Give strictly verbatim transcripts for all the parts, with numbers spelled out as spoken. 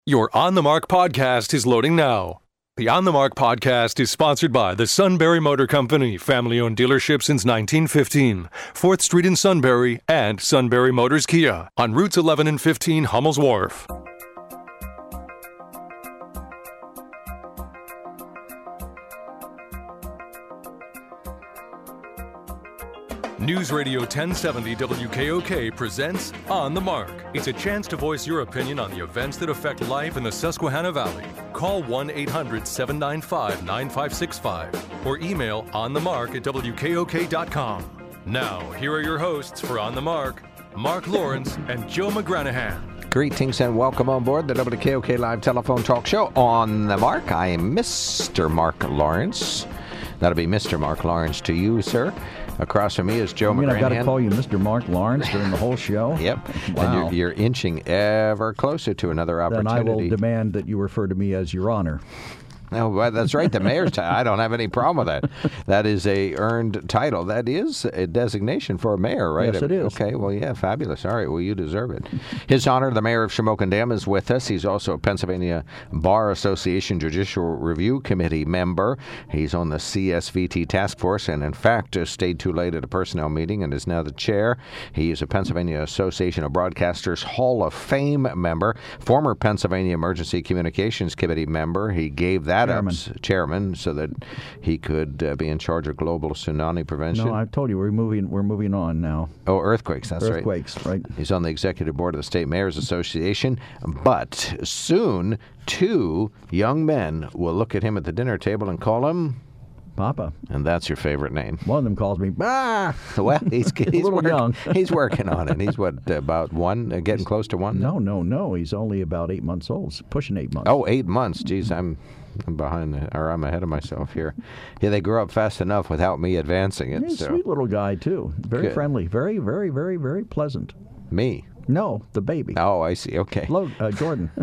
Your On the Mark podcast is loading now. The On the Mark podcast is sponsored by the Sunbury Motor Company, family-owned dealership since nineteen fifteen, fourth Street in Sunbury, and Sunbury Motors Kia on routes eleven and fifteen Hummel's Wharf. News Radio ten seventy W K O K presents On the Mark. It's a chance to voice your opinion on the events that affect life in the Susquehanna Valley. Call one eight hundred seven nine five nine five six five or email onthemark at W K O K dot com. Now, here are your hosts for On the Mark, Mark Lawrence and Joe McGranahan. Greetings and welcome on board the W K O K Live Telephone Talk Show On the Mark. I am Mister Mark Lawrence. That'll be Mister Mark Lawrence to you, sir. Across from me is Joe I mean, McGranahan. I've got to call you Mister Mark Lawrence during the whole show? Yep. Wow. And you're, you're inching ever closer to another opportunity. Then I will demand that you refer to me as Your Honor. No, well, that's right. The mayor's title. I don't have any problem with that. That is a earned title. That is a designation for a mayor, right? Yes, it is. Okay, well, yeah, fabulous. All right, well, you deserve it. His Honor, the mayor of Shamokin Dam, is with us. He's also a Pennsylvania Bar Association Judicial Review Committee member. He's on the C S V T task force and, in fact, uh, stayed too late at a personnel meeting and is now the chair. He is a Pennsylvania Association of Broadcasters Hall of Fame member, former Pennsylvania Emergency Communications Committee member. He gave that Chairman. up, chairman, so that he could uh, be in charge of global tsunami prevention. No, I told you we're moving. We're moving on now. Oh, earthquakes. That's Earthquakes, right. right. He's on the executive board of the State Mayors Association, but soon two young men will look at him at the dinner table and call him Papa. And that's your favorite name. One of them calls me, bah! Well, he's, he's, a little work, young. he's working on it. He's, what, about one, uh, getting close to one? No, no, no. He's only about eight months old, pushing eight months. Oh, eight months. Geez, I'm... I'm behind, the, or I'm ahead of myself here. Yeah, they grew up fast enough without me advancing it. He's so. a sweet little guy, too. Very Good. friendly. Very, very, very, very pleasant. Me? No, the baby. Oh, I see. Okay. Hello, uh, Jordan.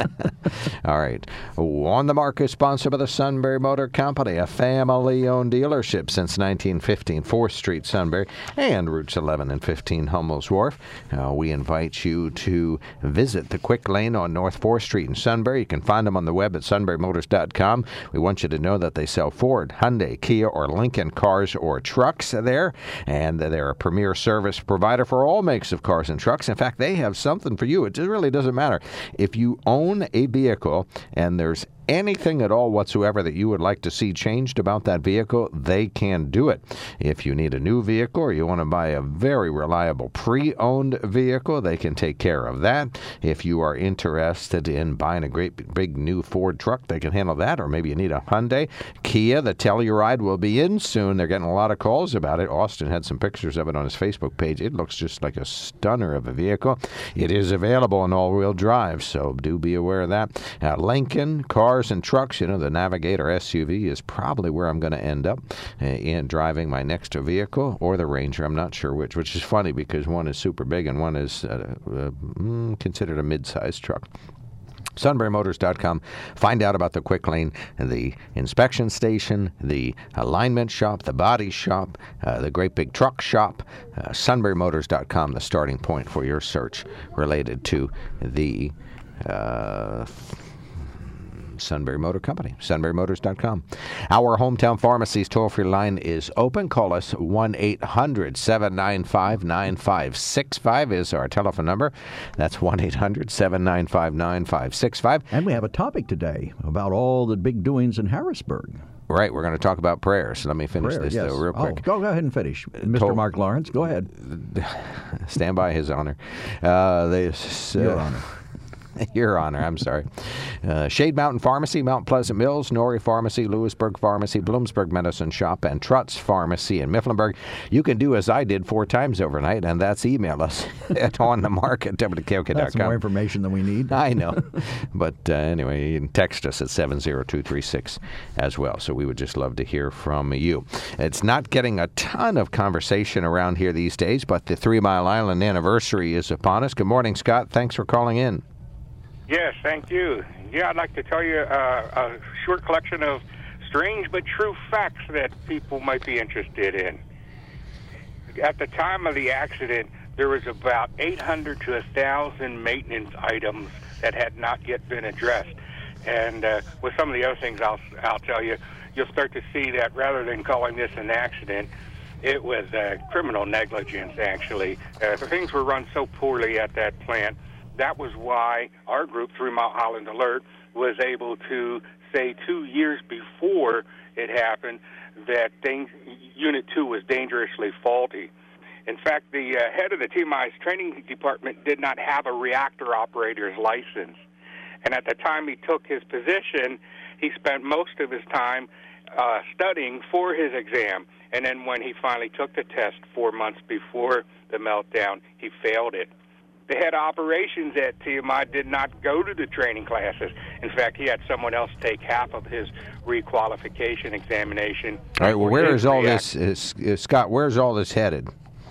All right. On the Mark is sponsored by the Sunbury Motor Company, a family-owned dealership since nineteen fifteen, fourth Street, Sunbury, and routes eleven and fifteen, Hummel's Wharf. Uh, we invite you to visit the Quick Lane on North fourth Street in Sunbury. You can find them on the web at sunbury motors dot com. We want you to know that they sell Ford, Hyundai, Kia, or Lincoln cars or trucks there, and they're a premier service provider for all makes of cars and trucks. In fact, they have something for you. It really doesn't matter. If you own a vehicle and there's anything at all whatsoever that you would like to see changed about that vehicle, they can do it. If you need a new vehicle or you want to buy a very reliable pre-owned vehicle, they can take care of that. If you are interested in buying a great big new Ford truck, they can handle that. Or maybe you need a Hyundai, Kia. The Telluride will be in soon. They're getting a lot of calls about it. Austin had some pictures of it on his Facebook page. It looks just like a stunner of a vehicle. It is available in all-wheel drive, so do be aware of that. Uh, Lincoln, car and trucks, you know, the Navigator S U V is probably where I'm going to end up uh, in driving my next vehicle, or the Ranger. I'm not sure which, which is funny because one is super big and one is uh, uh, mm, considered a mid-sized truck. sunbury motors dot com. Find out about the Quick Lane, the inspection station, the alignment shop, the body shop, uh, the great big truck shop. Uh, sunbury motors dot com, the starting point for your search related to the uh, Sunbury Motor Company, sunbury motors dot com. Our hometown pharmacy's toll-free line is open. Call us one eight hundred seven nine five nine five six five is our telephone number. That's one eight hundred seven nine five nine five six five. And we have a topic today about all the big doings in Harrisburg. Right, we're going to talk about prayers. Let me finish Prayer, this, yes. though, real quick. Oh, go, go ahead and finish. Mister Told- Mark Lawrence, go ahead. Stand by, His Honor. Uh, they, uh, Your Honor. Your Honor, I'm sorry. Uh, Shade Mountain Pharmacy, Mount Pleasant Mills, Norrie Pharmacy, Lewisburg Pharmacy, Bloomsburg Medicine Shop, and Trutz Pharmacy in Mifflinburg. You can do as I did four times overnight, and that's email us at onthemark at W K O K dot com. That's more information than we need. I know. But uh, anyway, you can text us at seven zero two three six as well. So we would just love to hear from you. It's not getting a ton of conversation around here these days, but the Three Mile Island anniversary is upon us. Good morning, Scott. Thanks for calling in. Yes, thank you. Yeah, I'd like to tell you uh, a short collection of strange but true facts that people might be interested in. At the time of the accident, there was about eight hundred to one thousand maintenance items that had not yet been addressed. And uh, with some of the other things I'll, I'll tell you, you'll start to see that rather than calling this an accident, it was uh, criminal negligence, actually. Uh, things were run so poorly at that plant. That was why our group, Three Mile Island Alert, was able to say two years before it happened that dang- Unit two was dangerously faulty. In fact, the uh, head of the T M I's training department did not have a reactor operator's license. And at the time he took his position, he spent most of his time uh, studying for his exam. And then when he finally took the test four months before the meltdown, he failed it. The head of operations at T M I did not go to the training classes. In fact, he had someone else take half of his requalification examination. All right, well, where is all this, is, is, Scott, where's all this headed?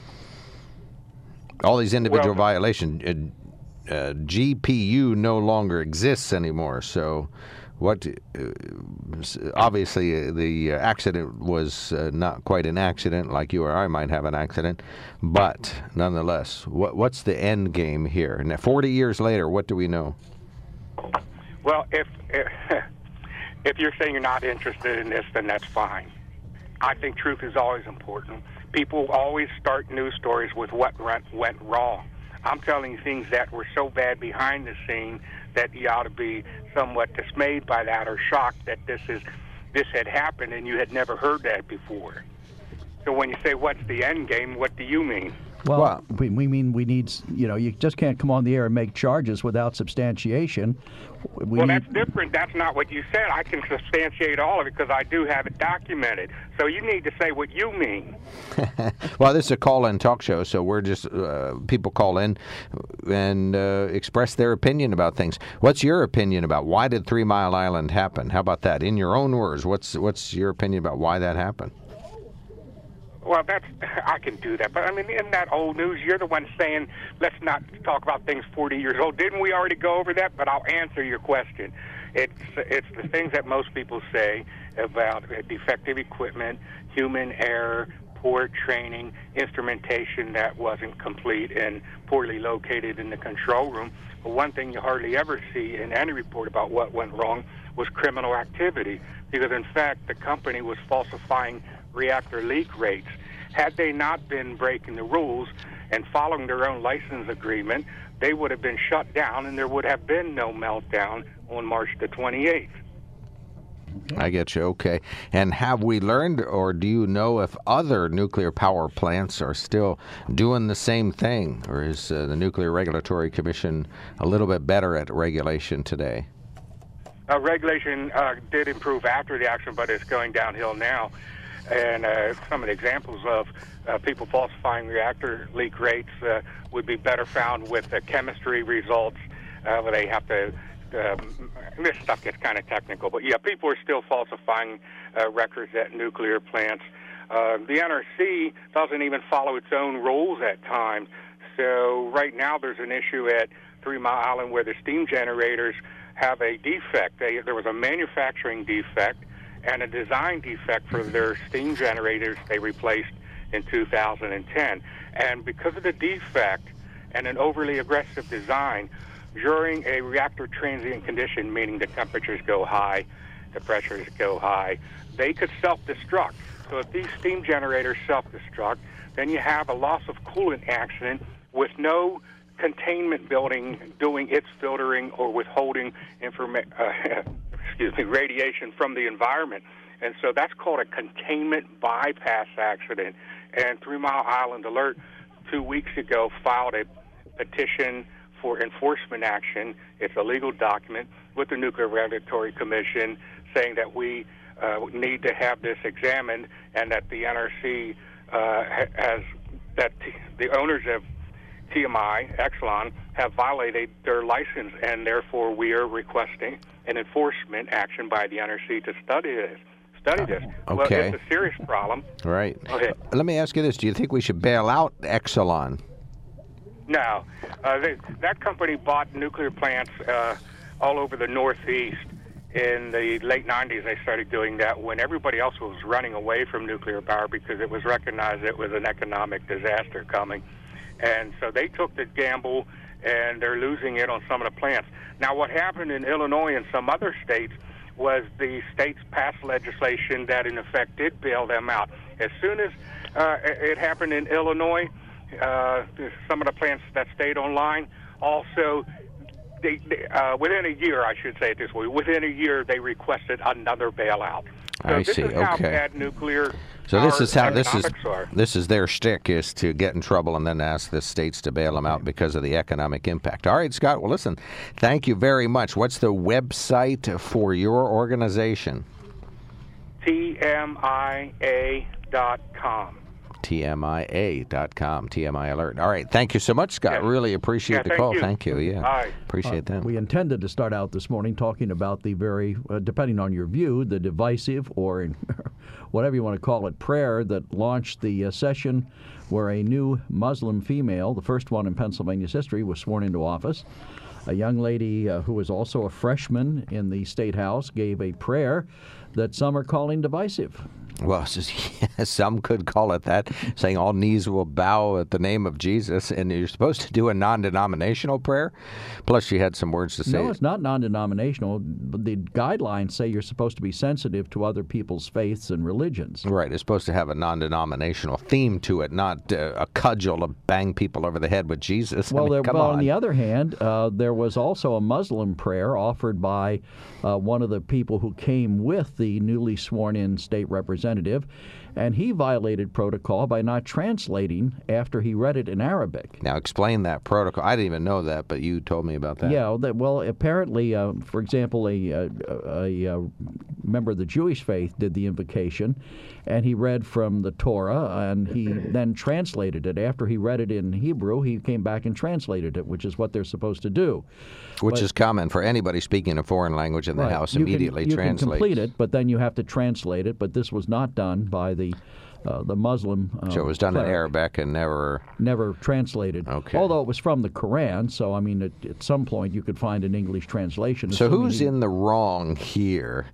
All these individual well, violations. Uh, uh, G P U no longer exists anymore. So, what? Uh, obviously, uh, the accident was uh, not quite an accident, like you or I might have an accident. But nonetheless, what, what's the end game here? And forty years later, what do we know? Well, if if, if you're saying you're not interested in this, then that's fine. I think truth is always important. People always start news stories with what went wrong. I'm telling you things that were so bad behind the scene that you ought to be somewhat dismayed by that or shocked that this is this had happened and you had never heard that before. So when you say what's the end game, what do you mean? Well, well we, we mean we need, you know, you just can't come on the air and make charges without substantiation. We well, need... that's different. That's not what you said. I can substantiate all of it because I do have it documented. So you need to say what you mean. Well, this is a call-in talk show, so we're just, uh, people call in and uh, express their opinion about things. What's your opinion about why did Three Mile Island happen? How about that? In your own words, what's what's your opinion about why that happened? Well, that's I can do that. But, I mean, in that old news, you're the one saying, let's not talk about things forty years old. Didn't we already go over that? But I'll answer your question. It's, it's the things that most people say about defective equipment, human error, poor training, instrumentation that wasn't complete and poorly located in the control room. But one thing you hardly ever see in any report about what went wrong was criminal activity, because, in fact, the company was falsifying reactor leak rates. Had they not been breaking the rules and following their own license agreement, they would have been shut down and there would have been no meltdown on March the twenty-eighth. I get you. Okay. And have we learned, or do you know if other nuclear power plants are still doing the same thing? Or is uh, the Nuclear Regulatory Commission a little bit better at regulation today? Uh, regulation uh, did improve after the accident, but it's going downhill now. And uh, some of the examples of uh, people falsifying reactor leak rates uh, would be better found with the chemistry results, uh, where they have to, um, this stuff gets kind of technical, but yeah, people are still falsifying uh, records at nuclear plants. Uh, the N R C doesn't even follow its own rules at times. So right now there's an issue at Three Mile Island where the steam generators have a defect. They, there was a manufacturing defect and a design defect for their steam generators they replaced in two thousand ten. And because of the defect and an overly aggressive design, during a reactor transient condition, meaning the temperatures go high, the pressures go high, they could self-destruct. So if these steam generators self-destruct, then you have a loss of coolant accident with no containment building doing its filtering or withholding informa- uh, excuse me, radiation from the environment. And so that's called a containment bypass accident. And Three Mile Island Alert two weeks ago filed a petition for enforcement action. It's a legal document with the Nuclear Regulatory Commission saying that we uh, need to have this examined and that the N R C uh, has, that t- the owners of T M I, Exelon, have violated their license, and therefore we are requesting an enforcement action by the N R C to study this. Study this. Okay. Well, it's a serious problem. Right. Okay. Let me ask you this. Do you think we should bail out Exelon? No. Uh, they, that company bought nuclear plants uh, all over the Northeast. In the late nineties, they started doing that when everybody else was running away from nuclear power because it was recognized it was an economic disaster coming. And so they took the gamble and they're losing it on some of the plants. Now, what happened in Illinois and some other states was the states passed legislation that, in effect, did bail them out. As soon as uh, it happened in Illinois, uh, some of the plants that stayed online also, they, they, uh, within a year, I should say it this way, within a year, they requested another bailout. So I this see. is how Okay. bad nuclear So this is how this is economics are. this is their shtick, is to get in trouble and then ask the states to bail them out because of the economic impact. All right, Scott. Well, listen, thank you very much. What's the website for your organization? T M I A dot com. T M I A dot com. T M I Alert. All right. Thank you so much, Scott. Yeah. Really appreciate Yeah, the thank call. you. Thank you. Yeah. Bye. Appreciate that. We intended to start out this morning talking about the very, uh, depending on your view, the divisive or in whatever you want to call it, prayer that launched the uh, session where a new Muslim female, the first one in Pennsylvania's history, was sworn into office. A young lady uh, who was also a freshman in the State House gave a prayer that some are calling divisive. Well, some could call it that, saying all knees will bow at the name of Jesus, and you're supposed to do a non-denominational prayer. Plus, she had some words to say. No, it's not non-denominational. But the guidelines say you're supposed to be sensitive to other people's faiths and religions. Right, it's supposed to have a non-denominational theme to it, not uh, a cudgel to bang people over the head with Jesus. Well, I mean, there, come well on. on the other hand, uh, there was also a Muslim prayer offered by uh, one of the people who came with the newly sworn-in state representative, and he violated protocol by not translating after he read it in Arabic. Now, explain that protocol. I didn't even know that, but you told me about that. Yeah, that, well, apparently, uh, for example, a, a, a, a member of the Jewish faith did the invocation, and he read from the Torah, and he then translated it. After he read it in Hebrew, he came back and translated it, which is what they're supposed to do. Which But- is common for anybody speaking a foreign language in the Right. house. You can- Immediately you translates. can complete it, but then you have to translate it. But this was not done by the uh, the Muslim. Uh, So it was done in cleric. Arabic and never. Never translated. Okay. Although it was from the Quran, so I mean, at, at some point you could find an English translation. So assuming who's he- in the wrong here?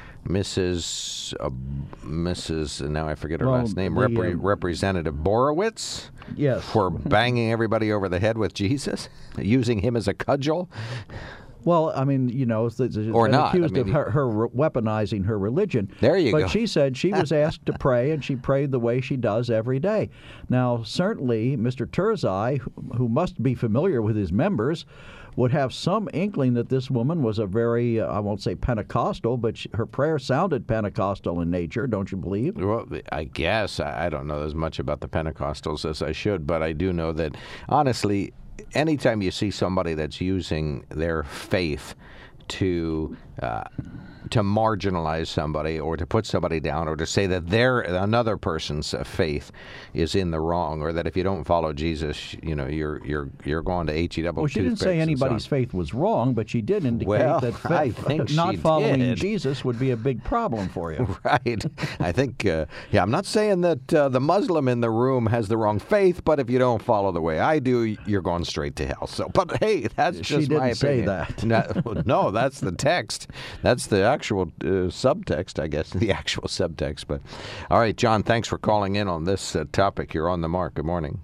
Missus Uh, Missus and now I forget her Well, last name. the, Repre- um, Representative Borowitz? Yes. For banging everybody over the head with Jesus? Using him as a cudgel? Well, I mean, you know, it's, it's, Or it's not. I accused mean, of her, her re- weaponizing her religion. There you but go. she said she was asked to pray, and she prayed the way she does every day. Now, certainly, Mister Turzai, who must be familiar with his members, would have some inkling that this woman was a very, uh, I won't say Pentecostal, but she, her prayer sounded Pentecostal in nature, don't you believe? Well, I guess. I I don't know as much about the Pentecostals as I should, but I do know that, honestly, anytime you see somebody that's using their faith to uh, to marginalize somebody or to put somebody down or to say that their another person's uh, faith is in the wrong, or that if you don't follow Jesus, you know, you're you're you're going to H E double. Well, she didn't say anybody's faith was wrong, but she did indicate Well, that fa- I think not she following did. Jesus would be a big problem for you. Right. I think, uh, yeah, I'm not saying that uh, the Muslim in the room has the wrong faith, but if you don't follow the way I do, you're going straight to hell. So, but hey, that's She just my didn't say opinion. that. No, no, that's the text. That's the actual uh, subtext, I guess, the actual subtext. But all right, John, thanks for calling in on this uh, topic. You're on the mark. Good morning.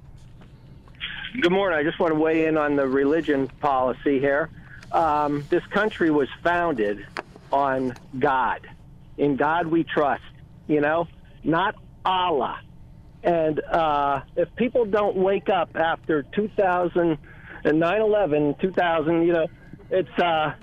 Good morning. I just want to weigh in on the religion policy here. Um, this country was founded on God. In God we trust, you know, not Allah. And uh, if people don't wake up after two thousand and nine eleven, two thousand, you know, it's uh,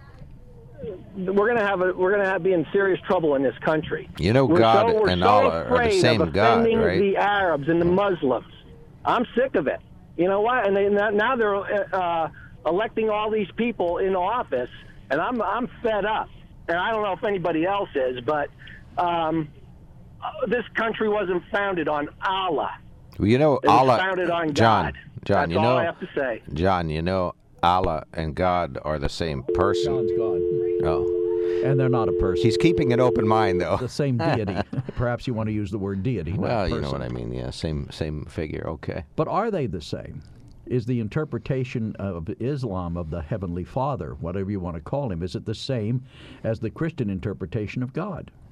we're gonna have a we're gonna have be in serious trouble in this country. You know, We're God so, we're and so Allah are the afraid same of God, offending right? the Arabs and the Muslims. I'm sick of it. You know what? And they, now they're uh, electing all these people in office, and I'm I'm fed up. And I don't know if anybody else is, but um, this country wasn't founded on Allah. Well, you know, It was Allah. founded on John, God. John, That's you all know, I have to say. John, you know, Allah and God are the same person. God's God. Oh, And they're not a person. he's keeping an open mind, though. The same deity. Perhaps you want to use the word deity, not Well, person. you know what I mean. Yeah, same same figure. Okay. But are they the same? Is the interpretation of Islam of the Heavenly Father, whatever you want to call him, is it the same as the Christian interpretation of God?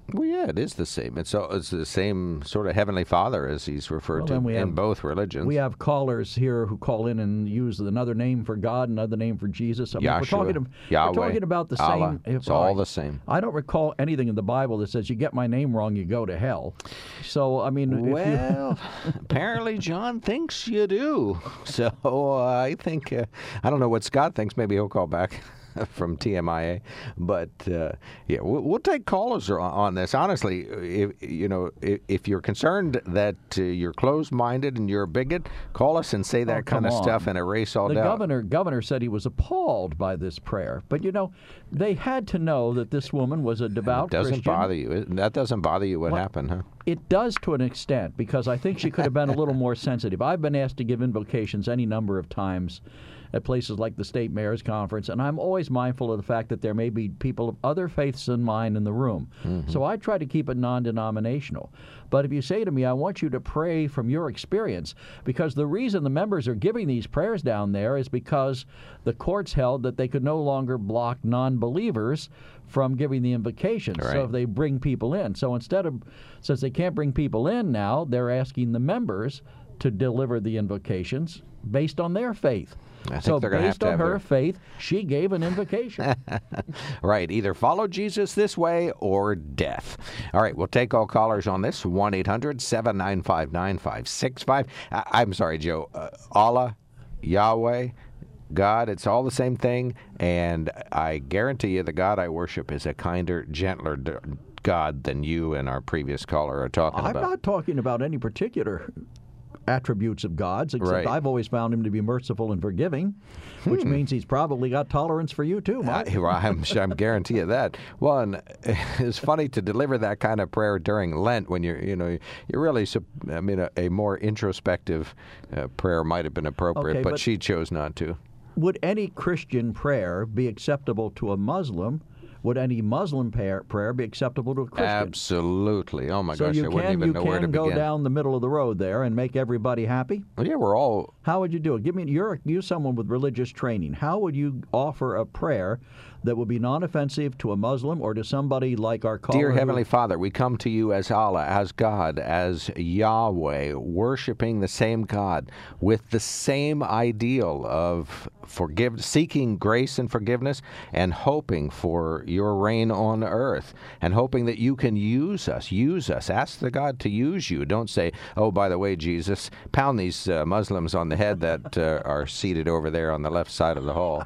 Well, yeah, it is the same. It's uh, it's the same sort of Heavenly Father as he's referred Well, to then we in have- both religions. We have callers here who call in and use another name for God, another name for Jesus. I mean, we're Yahshua, talking, we're Yahweh, talking about the Allah. same. It's all the same. I don't recall anything in the Bible that says you get my name wrong, you go to hell. So, I mean, if you, Well, apparently John thinks you do. So uh, I think, uh, I don't know what Scott thinks. Maybe he'll call back from T M I A. But, uh, yeah, we'll, we'll take callers on, on this. Honestly, if, you know, if, if you're concerned that uh, you're closed-minded and you're a bigot, call us and say that Oh, kind come of stuff on. and erase all the doubt. governor governor said he was appalled by this prayer. But, you know, they had to know that this woman was a devout It doesn't Christian. bother you. It- That doesn't bother you what Well, happened, huh? It does to an extent, because I think she could have been a little more sensitive. I've been asked to give invocations any number of times at places like the State Mayor's Conference, and I'm always mindful of the fact that there may be people of other faiths than mine in the room. Mm-hmm. So I try to keep it non-denominational. But if you say to me, I want you to pray from your experience, because the reason the members are giving these prayers down there is because the courts held that they could no longer block non-believers from giving the invocations. Right. So if they bring people in. So instead of, since they can't bring people in now, they're asking the members to deliver the invocations based on their faith. I think So they're gonna have based to on have her their- faith, she gave an invocation. Right. Either follow Jesus this way or death. All right. We'll take all callers on this. one eight hundred seven nine five nine five six five. I- I'm sorry, Joe. Uh, Allah, Yahweh, God, it's all the same thing. And I guarantee you the God I worship is a kinder, gentler d- God than you and our previous caller are talking I'm about. not talking about any particular attributes of God's, except Right. I've always found him to be merciful and forgiving, which means he's probably got tolerance for you too, Mark. I, I'm, I'm guarantee you that. Well, and it's funny to deliver that kind of prayer during Lent when you're, you know, you're really, sup- I mean, a, a more introspective uh, prayer might have been appropriate, Okay, but, but- she chose not to. Would any Christian prayer be acceptable to a Muslim? Would any Muslim prayer, prayer be acceptable to a Christian? Absolutely. Oh my So gosh, you I wouldn't can even you know where to can go begin. down the middle of the road there and make everybody happy? Well, yeah, we're all. How would you do it? Give me you're you're someone with religious training. How would you offer a prayer that would be non-offensive to a Muslim or to somebody like our caller? Dear who- Heavenly Father, we come to you as Allah, as God, as Yahweh, worshiping the same God with the same ideal of forgive, seeking grace and forgiveness and hoping for your reign on earth and hoping that you can use us. Use us. Ask the God to use you. Don't say, oh, by the way, Jesus, pound these uh, Muslims on the head that uh, are seated over there on the left side of the hall.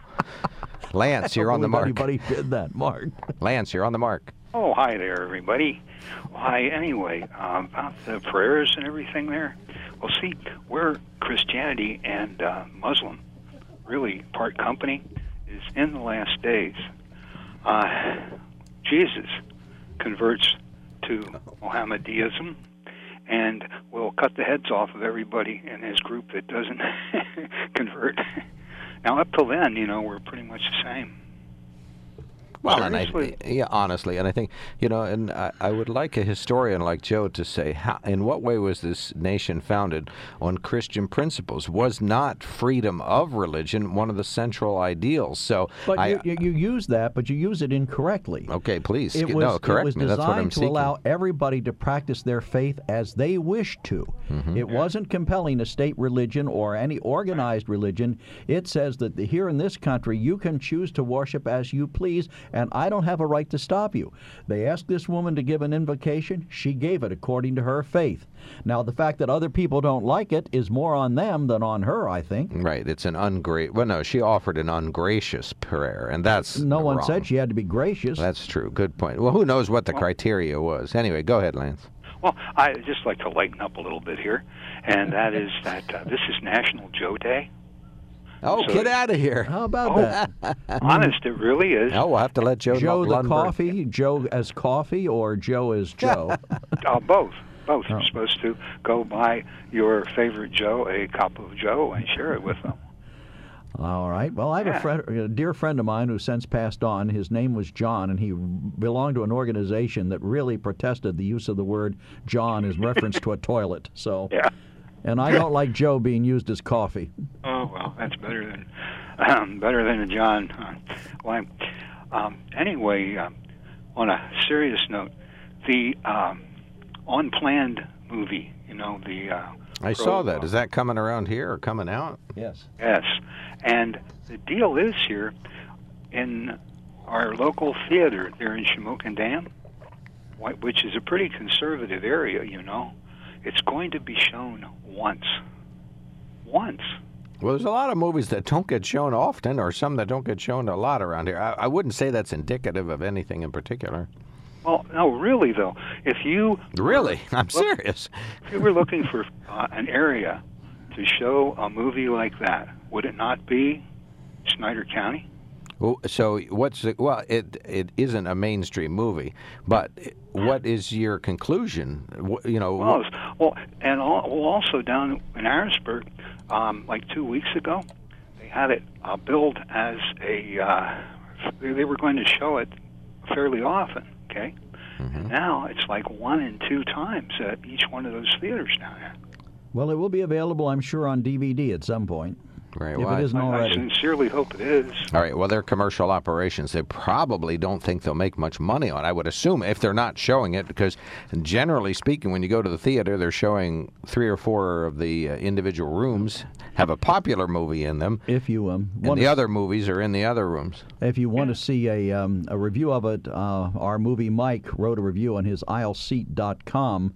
Lance, you're on the mark. Anybody did that, Mark? Lance, you're on the mark. Oh, hi there, everybody. Why, anyway, um, about the prayers and everything there. Well, see, we're Christianity and uh, Muslim, really part company, is in the last days. Uh, Jesus converts to Mohammedanism and will cut the heads off of everybody in his group that doesn't convert. Now, up till then, you know, we're pretty much the same. Well, and I, Seriously. yeah, honestly, and I think, you know, and I, I would like a historian like Joe to say, how, in what way was this nation founded on Christian principles? Was not freedom of religion one of the central ideals? So, But I, you, you, you use that, but you use it incorrectly. okay, please, It was, no, correct it was me. That's what I'm designed to seeking. allow everybody to practice their faith as they wish to. Mm-hmm. It wasn't compelling a state religion or any organized religion. It says that the, here in this country, you can choose to worship as you please, and I don't have a right to stop you. They asked this woman to give an invocation. She gave it according to her faith. Now, the fact that other people don't like it is more on them than on her, I think. Right, it's an ungra- Well, no, she offered an ungracious prayer, and that's No one wrong. said she had to be gracious. That's true. Good point. Well, who knows what the criteria was? Anyway, go ahead, Lance. Well, I'd just like to lighten up a little bit here, and that is that uh, this is National Joe Day. Oh, So- get out of here. How about Oh. that? Honest, it really is. Oh, we'll have to let Joe Joe the Lundberg- coffee, Joe as coffee, or Joe as Joe? Uh, both. Both. Oh. You're supposed to go buy your favorite Joe a cup of Joe and share it with them. All right. Well, I have a Yeah. friend, a dear friend of mine who since passed on. His name was John, and he belonged to an organization that really protested the use of the word John as reference to a toilet. So, Yeah. and I don't like Joe being used as coffee. Oh, well, that's better than um, better than a John. Uh, why? Um, anyway, um, on a serious note, the um, Unplanned movie, you know, the... Uh, I pro, saw that. Uh, Is that coming around here or coming out? Yes. Yes. And the deal is here, in our local theater there in Shamokin Dam, which is a pretty conservative area, you know, it's going to be shown once. Once. Well, there's a lot of movies that don't get shown often, or some that don't get shown a lot around here. I, I wouldn't say that's indicative of anything in particular. Well, no, really, though. If you... Really? I'm look, serious. If you were looking for uh, an area to show a movie like that, would it not be Snyder County? Well, so what's the, well, it it isn't a mainstream movie, but what is your conclusion? You know, well, well and all, well, also down in Harrisburg, um, like two weeks ago, they had it uh, billed as a. Uh, they were going to show it fairly often. Okay, mm-hmm. And now it's like one and two times at each one of those theaters down there. Well, it will be available, I'm sure, on D V D at some point. Right, if well, it isn't I, already. I sincerely hope it is. All right, well, they're commercial operations. They probably don't think they'll make much money on it, I would assume, if they're not showing it, because generally speaking, when you go to the theater, they're showing three or four of the uh, individual rooms have a popular movie in them. If you um, and the other movies are in the other rooms. If you want to see a um, a review of it, uh, our movie Mike wrote a review on his aisle seat dot com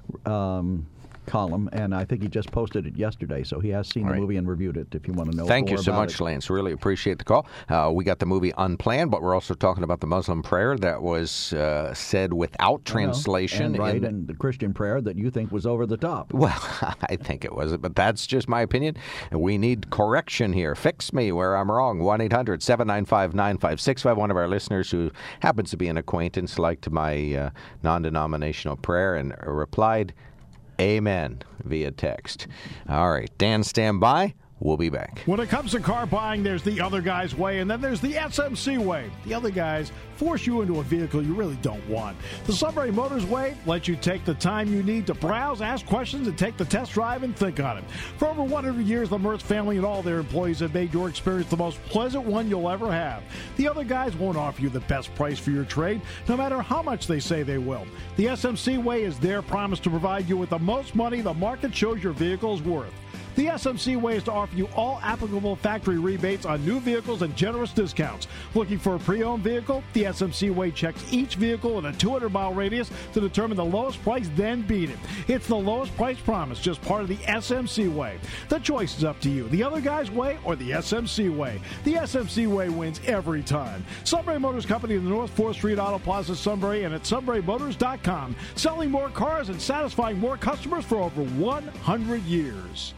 um column, and I think he just posted it yesterday, so he has seen All the right. movie and reviewed it if you want to know Thank more you so about much, it. Lance. Really appreciate the call. Uh, we got the movie Unplanned, but we're also talking about the Muslim prayer that was uh, said without translation. And, right, in, and the Christian prayer that you think was over the top. Well, I think it was, but that's just my opinion. We need correction here. Fix me where I'm wrong. one eight hundred seven nine five nine five six five. One of our listeners who happens to be an acquaintance liked my uh, non-denominational prayer and replied, Amen, via text. All right, Dan, stand by. We'll be back. When it comes to car buying, there's the other guy's way, and then there's the S M C way. The other guys force you into a vehicle you really don't want. The Sunbury Motors way lets you take the time you need to browse, ask questions, and take the test drive and think on it. For over one hundred years, the Mertz family and all their employees have made your experience the most pleasant one you'll ever have. The other guys won't offer you the best price for your trade, no matter how much they say they will. The S M C way is their promise to provide you with the most money the market shows your vehicle is worth. The S M C way is to offer you all applicable factory rebates on new vehicles and generous discounts. Looking for a pre-owned vehicle? The S M C way checks each vehicle in a two hundred mile radius to determine the lowest price, then beat it. It's the lowest price promise, just part of the S M C way. The choice is up to you. The other guy's way or the S M C way. The S M C way wins every time. Sunbury Motors Company in the North fourth Street Auto Plaza, Sunbury, and at sunbury motors dot com. Selling more cars and satisfying more customers for over one hundred years.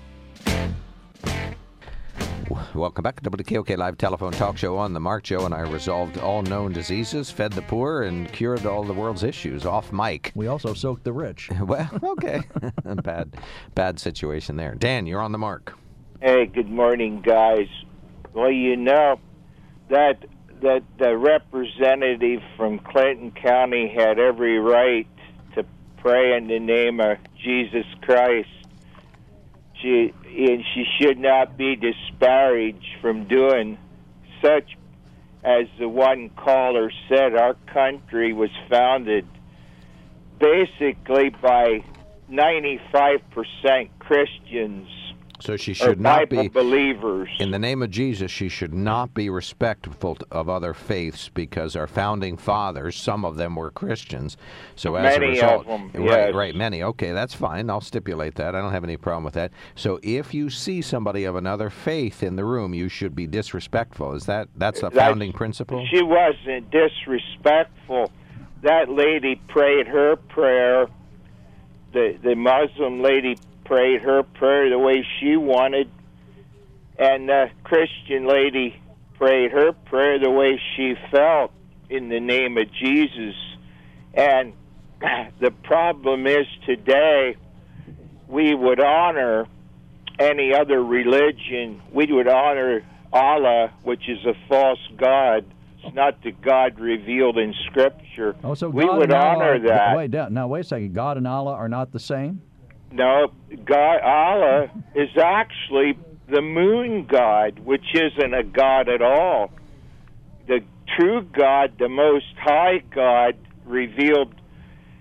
Welcome back to W K O K Live Telephone Talk Show on the Mark. Joe and I resolved all known diseases, fed the poor, and cured all the world's issues off mic. We also soaked the rich. Well, okay. bad, bad situation there. Dan, you're on the mark. Hey, good morning, guys. Well, you know that that the representative from Clinton County had every right to pray in the name of Jesus Christ. She and she should not be disparaged from doing such. As the one caller said, our country was founded basically by ninety-five percent Christians. So she should not be believers. In the name of Jesus, she should not be respectful of other faiths because our founding fathers, some of them were Christians. So as many a result, of them, right, yes. right, many. Okay, that's fine. I'll stipulate that. I don't have any problem with that. So if you see somebody of another faith in the room, you should be disrespectful. Is that that's the founding that's, principle? She wasn't disrespectful. That lady prayed her prayer. The the Muslim lady prayed her prayer the way she wanted, and the Christian lady prayed her prayer the way she felt in the name of Jesus. And the problem is today we would honor any other religion. We would honor Allah, which is a false god. It's not the God revealed in Scripture. Oh, so we God would and honor Allah, that. Wait, now, wait a second. God and Allah are not the same? No, God, Allah is actually the moon god, which isn't a god at all. The true God, the Most High God, revealed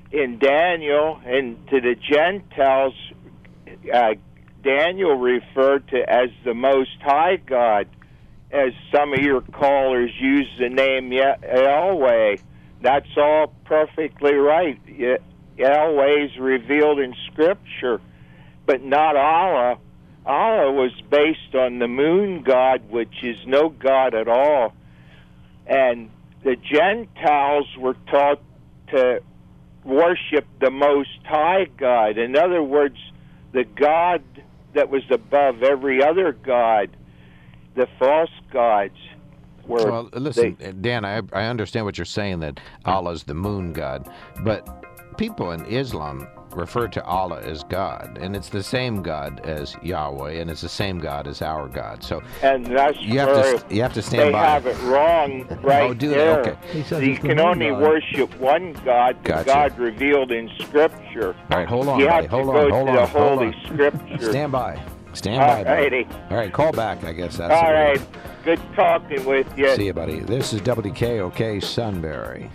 in Daniel, and to the Gentiles, uh, Daniel referred to as the Most High God, as some of your callers use the name Yahweh. That's all perfectly right. Yahweh is revealed in Scripture, but not Allah. Allah was based on the moon god, which is no god at all. And the Gentiles were taught to worship the Most High God. In other words, the God that was above every other god, the false gods. Were well, listen, they, Dan, I, I understand what you're saying, that Allah's the moon god, but people in Islam refer to Allah as God, and it's the same God as Yahweh, and it's the same God as our God. So and that's you have where to you have to stand they by. have it wrong right oh, do there. They? Okay. So you can only God. worship one God, the Gotcha. God revealed in Scripture. All right, hold on, you buddy. have Hold to on, go hold to on, the hold Holy on. Scripture. Stand by. Stand All by, buddy. righty. All right, call back, I guess that's All the way. right. Good talking with you. See you, buddy. This is W K O K Sunbury.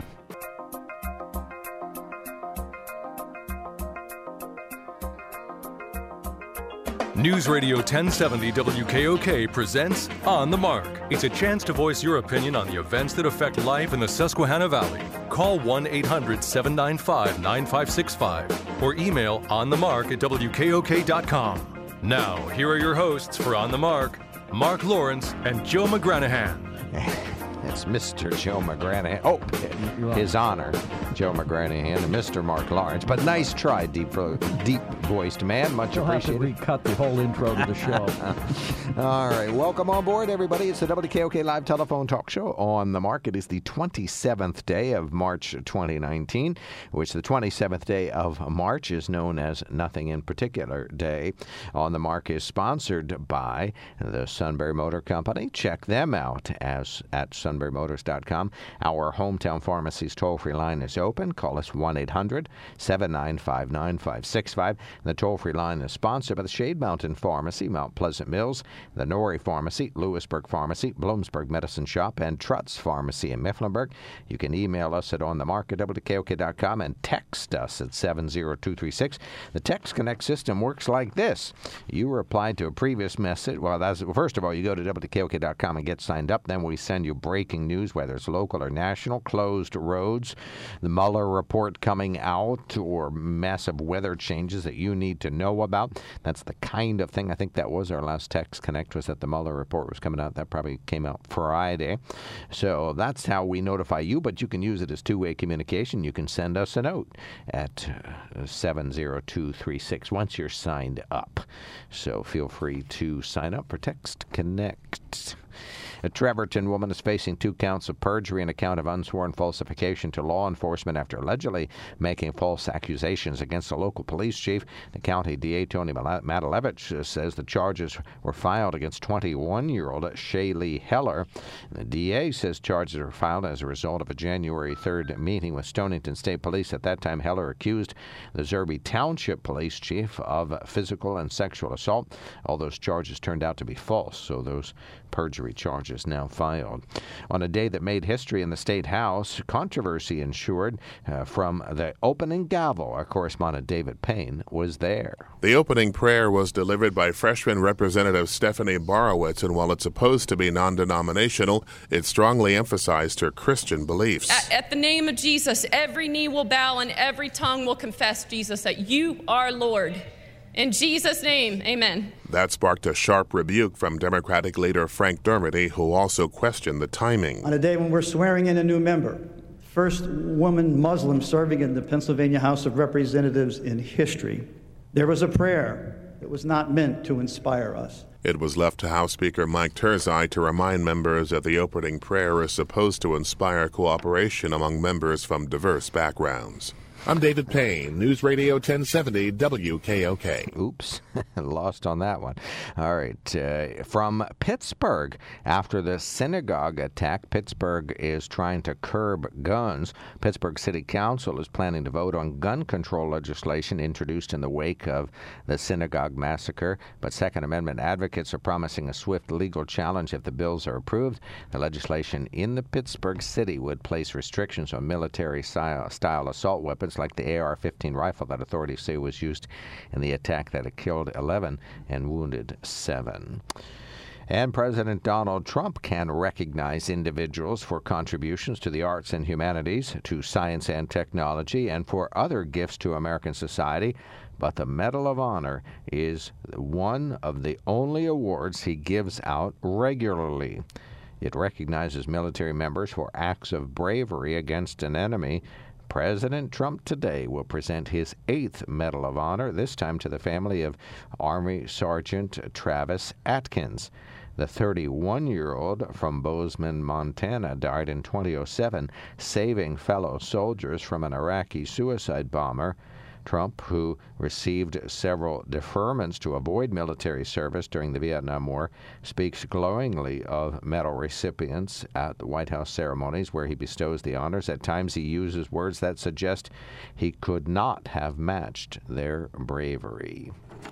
News Radio ten seventy W K O K presents On the Mark. It's a chance to voice your opinion on the events that affect life in the Susquehanna Valley. Call one eight hundred seven nine five nine five six five or email onthemark at W K O K dot com. Now, here are your hosts for On the Mark, Mark Lawrence and Joe McGranahan. It's Mister Joe McGranahan. Oh, His Honor, Joe McGranahan and Mister Mark Lawrence. But nice try, deep, deep-voiced man. Much You'll appreciated. have to recut the whole intro to the show. All right, welcome on board, everybody. It's the W K O K Live Telephone Talk Show On the Mark. It is the twenty-seventh day of March twenty nineteen, which the twenty-seventh day of March is known as Nothing in Particular Day. On the Mark is sponsored by the Sunbury Motor Company. Check them out as at sunbury motors dot com. Our hometown pharmacy's toll-free line is open. Call us one eight hundred seven nine five nine five six five. The toll-free line is sponsored by the Shade Mountain Pharmacy, Mount Pleasant Mills, the Norrie Pharmacy, Lewisburg Pharmacy, Bloomsburg Medicine Shop, and Trutz Pharmacy in Mifflinburg. You can email us at onthemark at W K O K dot com and text us at seven zero two three six. The Text Connect system works like this. You replied to a previous message. Well, that's, first of all, you go to W K O K dot com and get signed up. Then we send you breaking news, whether it's local or national, closed roads, the Mueller report coming out, or massive weather changes that you need to know about. That's the kind of thing. I think that was our last Text Connect, was that the Mueller report was coming out. That probably came out Friday. So that's how we notify you, but you can use it as two-way communication. You can send us a note at uh, seven zero two three six once you're signed up. So feel free to sign up for Text Connect. A Trevorton woman is facing two counts of perjury and a count of unsworn falsification to law enforcement after allegedly making false accusations against a local police chief. The county D A, Tony Matalevich, says the charges were filed against twenty-one-year-old Shaylee Heller. The D A says charges were filed as a result of a January third meeting with Stonington State Police. At that time, Heller accused the Zerby Township Police Chief of physical and sexual assault. All those charges turned out to be false, so those perjury charges now filed. On a day that made history in the State House, controversy ensued uh, from the opening gavel. Our correspondent David Payne was there. The opening prayer was delivered by freshman Representative Stephanie Borowitz, and while it's supposed to be non-denominational, it strongly emphasized her Christian beliefs. At, at the name of Jesus, every knee will bow and every tongue will confess, Jesus, that you are Lord. In Jesus' name, amen. That sparked a sharp rebuke from Democratic leader Frank Dermody, who also questioned the timing. On a day when we're swearing in a new member, first woman Muslim serving in the Pennsylvania House of Representatives in history, there was a prayer that was not meant to inspire us. It was left to House Speaker Mike Turzai to remind members that the opening prayer is supposed to inspire cooperation among members from diverse backgrounds. I'm David Payne, News Radio ten seventy W K O K. Oops, lost on that one. All right, uh, from Pittsburgh. After the synagogue attack, Pittsburgh is trying to curb guns. Pittsburgh City Council is planning to vote on gun control legislation introduced in the wake of the synagogue massacre, but Second Amendment advocates are promising a swift legal challenge if the bills are approved. The legislation in the Pittsburgh city would place restrictions on military-style assault weapons weapons like the A R fifteen rifle that authorities say was used in the attack that had killed eleven and wounded seven. And President Donald Trump can recognize individuals for contributions to the arts and humanities, to science and technology, and for other gifts to American society. But the Medal of Honor is one of the only awards he gives out regularly. It recognizes military members for acts of bravery against an enemy. President Trump today will present his eighth Medal of Honor, this time to the family of Army Sergeant Travis Atkins. The thirty-one-year-old from Bozeman, Montana, died in twenty oh seven, saving fellow soldiers from an Iraqi suicide bomber. Trump, who received several deferments to avoid military service during the Vietnam War, speaks glowingly of medal recipients at the White House ceremonies where he bestows the honors. At times he uses words that suggest he could not have matched their bravery.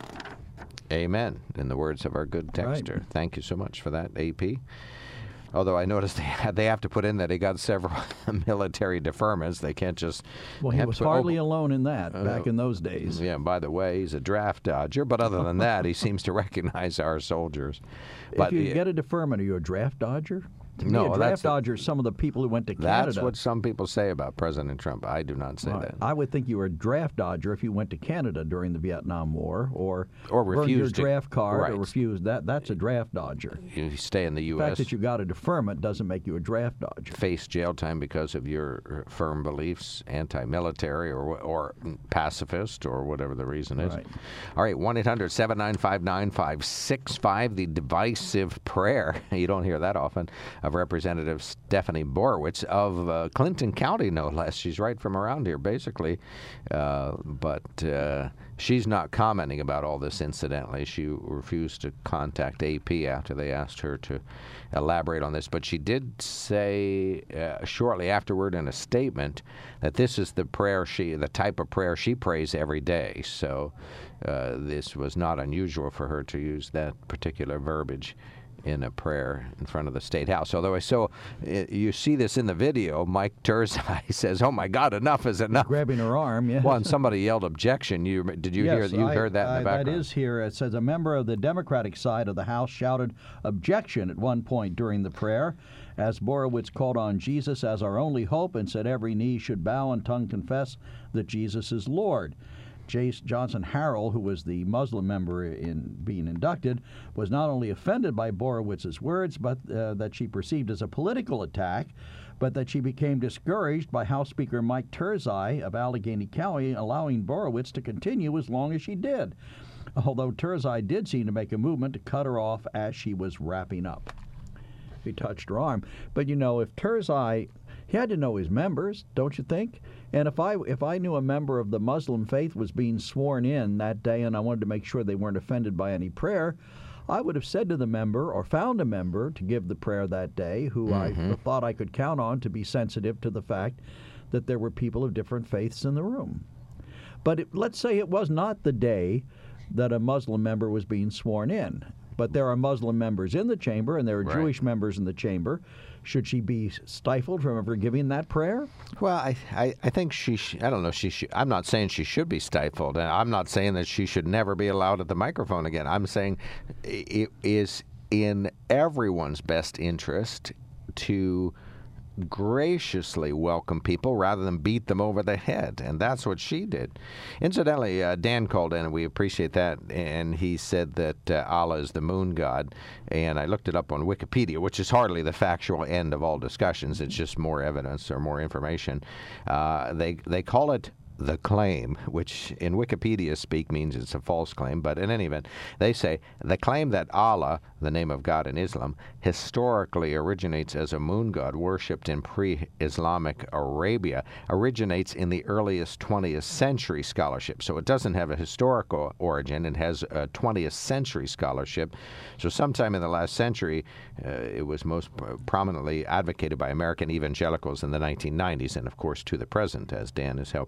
Amen, in the words of our good texter. Right. Thank you so much for that, A P. Although I noticed they have, they have to put in that he got several military deferments. They can't just... Well, he was put, hardly oh, alone in that uh, back in those days. Yeah, by the way, he's a draft dodger. But other than that, he seems to recognize our soldiers. But if you get a deferment, are you a draft dodger? To no, me, a draft that's dodger is some of the people who went to Canada. That's what some people say about President Trump. I do not say right. that. I would think you were a draft dodger if you went to Canada during the Vietnam War, or or refused your to, draft card, right. or refused that. That's a draft dodger. You stay in the U S. The fact that you got a deferment doesn't make you a draft dodger. Face jail time because of your firm beliefs, anti-military or or pacifist, or whatever the reason is. Right. All right, one eight hundred seven nine five nine five six five, the divisive prayer. You don't hear that often, of Representative Stephanie Borowicz of uh, Clinton County, no less. She's right from around here, basically. Uh, but uh, she's not commenting about all this, incidentally. She refused to contact A P after they asked her to elaborate on this. But she did say uh, shortly afterward in a statement that this is the prayer she, the type of prayer she prays every day. So uh, this was not unusual for her to use that particular verbiage in a prayer in front of the State House. Although I saw, uh, you see this in the video, Mike Turzai says, "Oh my God, enough is enough." Grabbing her arm, yeah. Well, and somebody yelled objection. You did you yes, hear? You I, heard that in I, the background? That is here. It says a member of the Democratic side of the House shouted objection at one point during the prayer, as Borowicz called on Jesus as our only hope and said every knee should bow and tongue confess that Jesus is Lord. Jace Johnson Harrell, who was the Muslim member in being inducted, was not only offended by Borowitz's words, but uh, that she perceived as a political attack, but that she became discouraged by House Speaker Mike Turzai of Allegheny County allowing Borowicz to continue as long as she did, although Turzai did seem to make a movement to cut her off as she was wrapping up. He touched her arm. But, you know, if Turzai, he had to know his members, don't you think? And if I if I knew a member of the Muslim faith was being sworn in that day and I wanted to make sure they weren't offended by any prayer, I would have said to the member or found a member to give the prayer that day who mm-hmm. I thought I could count on to be sensitive to the fact that there were people of different faiths in the room. But it, let's say it was not the day that a Muslim member was being sworn in. But there are Muslim members in the chamber, and there are right. Jewish members in the chamber. Should she be stifled from ever giving that prayer? Well, I, I, I think she. Sh- I don't know. She. Sh- I'm not saying she should be stifled, and I'm not saying that she should never be allowed at the microphone again. I'm saying it is in everyone's best interest to graciously welcome people rather than beat them over the head, and that's what she did. Incidentally, uh, Dan called in, and we appreciate that, and he said that uh, Allah is the moon god, and I looked it up on Wikipedia, which is hardly the factual end of all discussions. It's just more evidence or more information. Uh, they they call it the claim, which in Wikipedia speak means it's a false claim, but in any event, they say the claim that Allah, the name of God in Islam, historically originates as a moon god worshipped in pre-Islamic Arabia, originates in the earliest twentieth century scholarship. So it doesn't have a historical origin. It has a twentieth century scholarship. So sometime in the last century, uh, it was most prominently advocated by American evangelicals in the nineteen nineties, and of course to the present, as Dan is helping us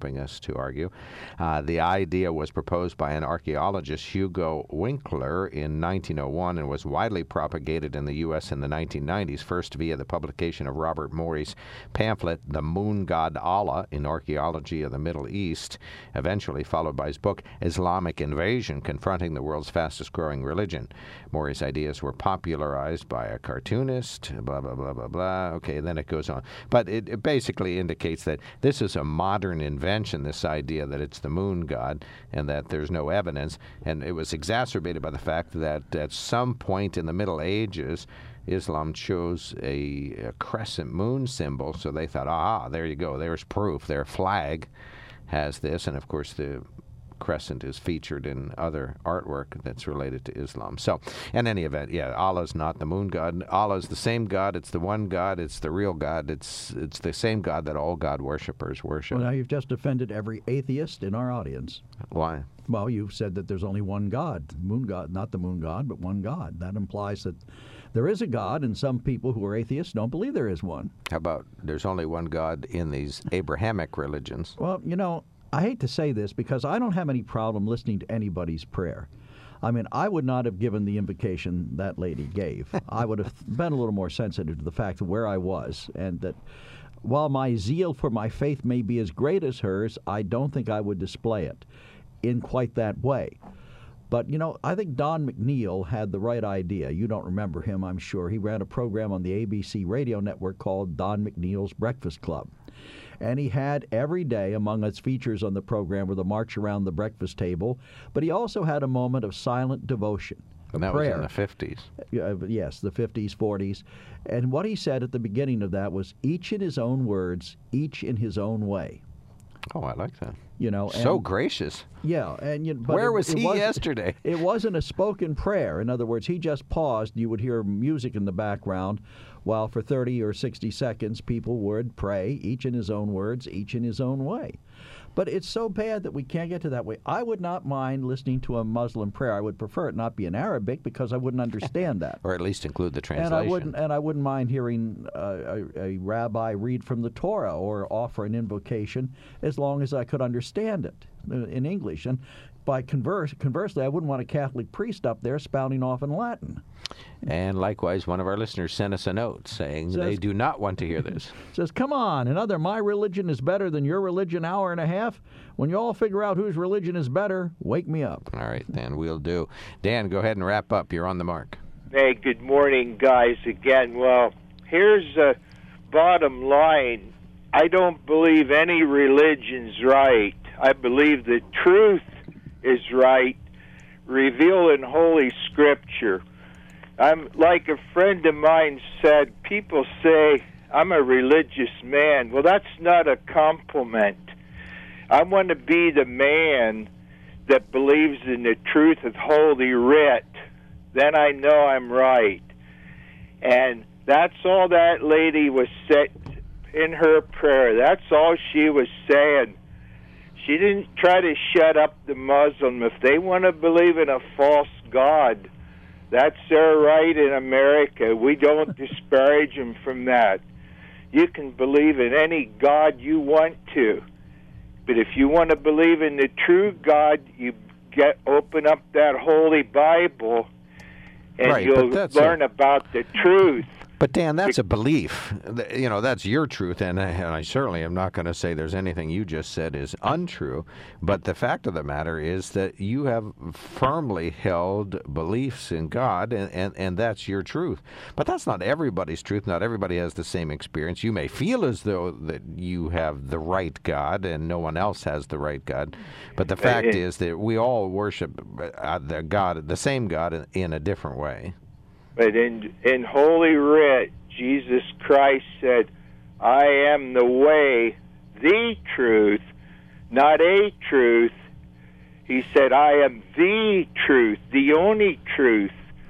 to argue. Uh, the idea was proposed by an archaeologist, Hugo Winkler, in nineteen oh one and was widely propagated in the U S in the nineteen nineties, first via the publication of Robert Morey's pamphlet, The Moon God Allah in Archaeology of the Middle East, eventually followed by his book, Islamic Invasion, Confronting the World's Fastest-Growing Religion. Morey's ideas were popularized by a cartoonist, blah, blah, blah, blah, blah. Okay, then it goes on. But it, it basically indicates that this is a modern invention, this idea that it's the moon god and that there's no evidence. And it was exacerbated by the fact that at some point in the Middle Ages, Islam chose a, a crescent moon symbol, so they thought, ah, there you go, there's proof. Their flag has this, and of course the crescent is featured in other artwork that's related to Islam. So, in any event, yeah, Allah's not the moon god. Allah's the same God. It's the one God. It's the real God. It's it's the same God that all God worshippers worship. Well, now you've just offended every atheist in our audience. Why? Well, you've said that there's only one God, moon God, not the moon God, but one God. That implies that there is a God, and some people who are atheists don't believe there is one. How about there's only one God in these Abrahamic religions? Well, you know, I hate to say this because I don't have any problem listening to anybody's prayer. I mean, I would not have given the invocation that lady gave. I would have been a little more sensitive to the fact of where I was, and that while my zeal for my faith may be as great as hers, I don't think I would display it in quite that way. But, you know, I think Don McNeil had the right idea. You don't remember him, I'm sure. He ran a program on the A B C radio network called Don McNeil's Breakfast Club. And he had every day, among its features on the program, were the march around the breakfast table. But he also had a moment of silent devotion. And that prayer. was in the fifties. Uh, yes, the fifties, forties. And what he said at the beginning of that was, each in his own words, each in his own way. Oh, I like that. You know, so and, gracious. Yeah, and you, but where it, was it he wasn't, yesterday? It wasn't a spoken prayer. In other words, he just paused. You would hear music in the background, while for thirty or sixty seconds, people would pray, each in his own words, each in his own way. But it's so bad that we can't get to that way. I would not mind listening to a Muslim prayer. I would prefer it not be in Arabic because I wouldn't understand that. Or at least include the translation. And I wouldn't, and I wouldn't mind hearing uh, a, a rabbi read from the Torah or offer an invocation as long as I could understand it in English. And by converse, conversely, I wouldn't want a Catholic priest up there spouting off in Latin. And likewise, one of our listeners sent us a note saying says, they do not want to hear this. Says, come on, another my religion is better than your religion hour and a half. When you all figure out whose religion is better, wake me up. All right, Dan, we'll do. Dan, go ahead and wrap up. You're on the mark. Hey, good morning, guys, again. Well, here's the bottom line. I don't believe any religion's right. I believe the truth is right, revealed in Holy Scripture. I'm like a friend of mine said, people say, I'm a religious man. Well, that's not a compliment. I want to be the man that believes in the truth of Holy Writ. Then I know I'm right. And that's all that lady was said in her prayer. That's all she was saying. She didn't try to shut up the Muslim. If they want to believe in a false God, that's their right in America. We don't disparage them from that. You can believe in any God you want to. But if you want to believe in the true God, you get open up that Holy Bible and right, you'll learn a... about the truth. But, Dan, that's a belief. You know, that's your truth, and I, and I certainly am not going to say there's anything you just said is untrue. But the fact of the matter is that you have firmly held beliefs in God, and, and, and that's your truth. But that's not everybody's truth. Not everybody has the same experience. You may feel as though that you have the right God and no one else has the right God. But the fact it, is that we all worship the God, the same God, in, in a different way. But in in Holy Writ, Jesus Christ said, I am the way, the truth, not a truth. He said, I am the truth, the only truth,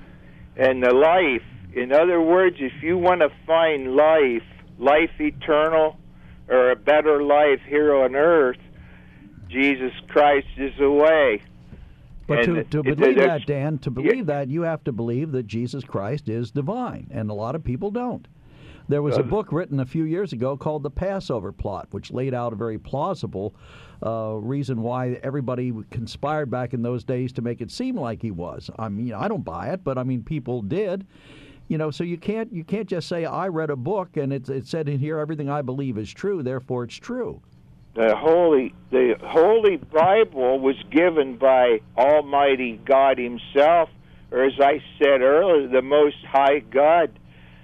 and the life. In other words, if you want to find life, life eternal, or a better life here on earth, Jesus Christ is the way. But to, to believe that, Dan, to believe that, you have to believe that Jesus Christ is divine, and a lot of people don't. There was a book written a few years ago called The Passover Plot, which laid out a very plausible uh, reason why everybody conspired back in those days to make it seem like he was. I mean, I don't buy it, but I mean, people did. You know, so you can't you can't just say I read a book and it, it said in here everything I believe is true, therefore it's true. The Holy the Holy Bible was given by Almighty God Himself, or as I said earlier, the Most High God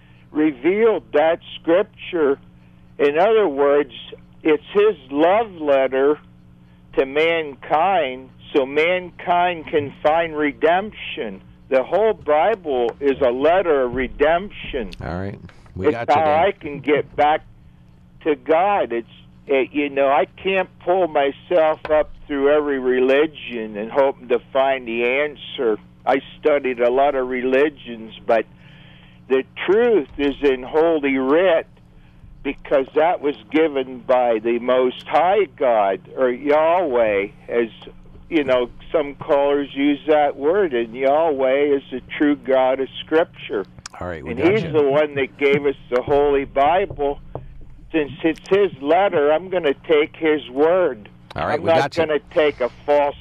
revealed that Scripture. In other words, it's His love letter to mankind, so mankind can find redemption. The whole Bible is a letter of redemption. All right. We it's got you how there. I can get back to God. It's it, you know, I can't pull myself up through every religion and hope to find the answer. I studied a lot of religions, but the truth is in Holy Writ, because that was given by the Most High God, or Yahweh, as you know, some callers use that word, and Yahweh is the true God of Scripture. All right, we and got He's you. the one that gave us the Holy Bible. Since it's His letter, I'm going to take His word. All right, I'm we not got you. going to take a false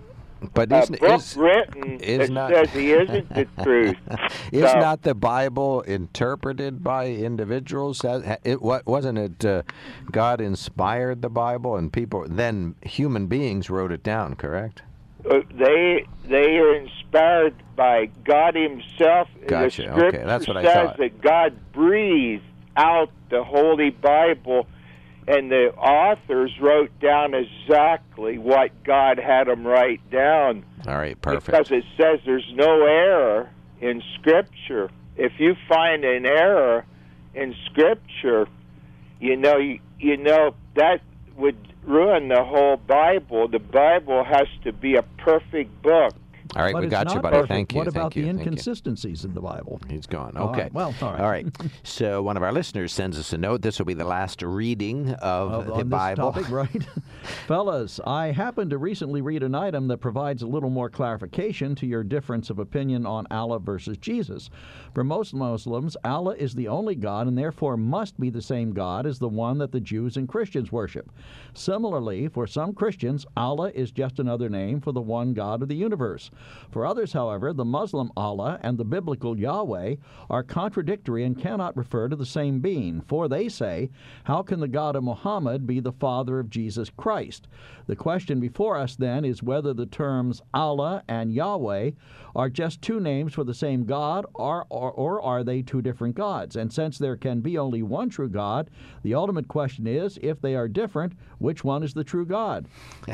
But uh, isn't, book is, written is that not, says He isn't the truth. Is So- not the Bible interpreted by individuals? That- It what wasn't it? Uh, God inspired the Bible, and people then human beings wrote it down. Correct? Uh, they they are inspired by God Himself. Gotcha. The Okay, Scripture that's what I says thought. that God breathed out the Holy Bible, and the authors wrote down exactly what God had them write down. All right, perfect. Because it says there's no error in Scripture. If you find an error in Scripture, you know you, you know that would ruin the whole Bible. The Bible has to be a perfect book. All right, But we it's got you, not buddy. perfect. Thank you. What about thank you, the thank you. inconsistencies in the Bible? He's gone. All Okay. right, well, all right. All right. So one of our listeners sends us a note. This will be the last reading of, Of- the on this Bible. topic, right? Fellas, I happened to recently read an item that provides a little more clarification to your difference of opinion on Allah versus Jesus. For most Muslims, Allah is the only God and therefore must be the same God as the one that the Jews and Christians worship. Similarly, for some Christians, Allah is just another name for the one God of the universe. For others, however, the Muslim Allah and the biblical Yahweh are contradictory and cannot refer to the same being, for they say, how can the God of Muhammad be the father of Jesus Christ? The question before us then is whether the terms Allah and Yahweh are just two names for the same God, or, or, or are they two different gods? And since there can be only one true God, the ultimate question is, if they are different, which one is the true God?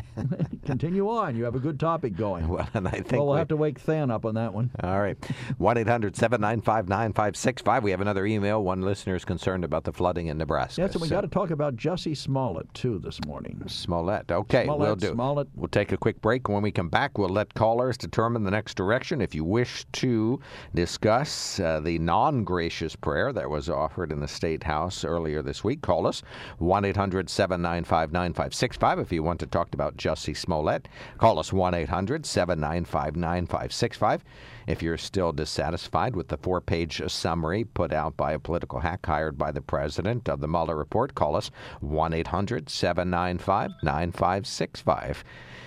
Continue on. You have a good topic going. Well, and I think well, we'll we- have to wake Than up on that one. All right. one eight hundred seven nine five nine five six five. We have another email. One listener is concerned about the flooding in Nebraska. Yes, and we So- got to talk about Jussie Smollett, too, this morning. Smollett. Okay, Smollett, we'll do. Smollett. We'll take a quick break. When we come back, we'll let callers determine the next direction. If you wish to discuss uh, the non-gracious prayer that was offered in the State House earlier this week, call us one eight hundred seven nine five nine five six five. If you want to talk about Jussie Smollett, call us one eight hundred seven nine five nine five six five. If you're still dissatisfied with the four-page summary put out by a political hack hired by the president of the Mueller report, call us one eight hundred seven nine five nine five six five.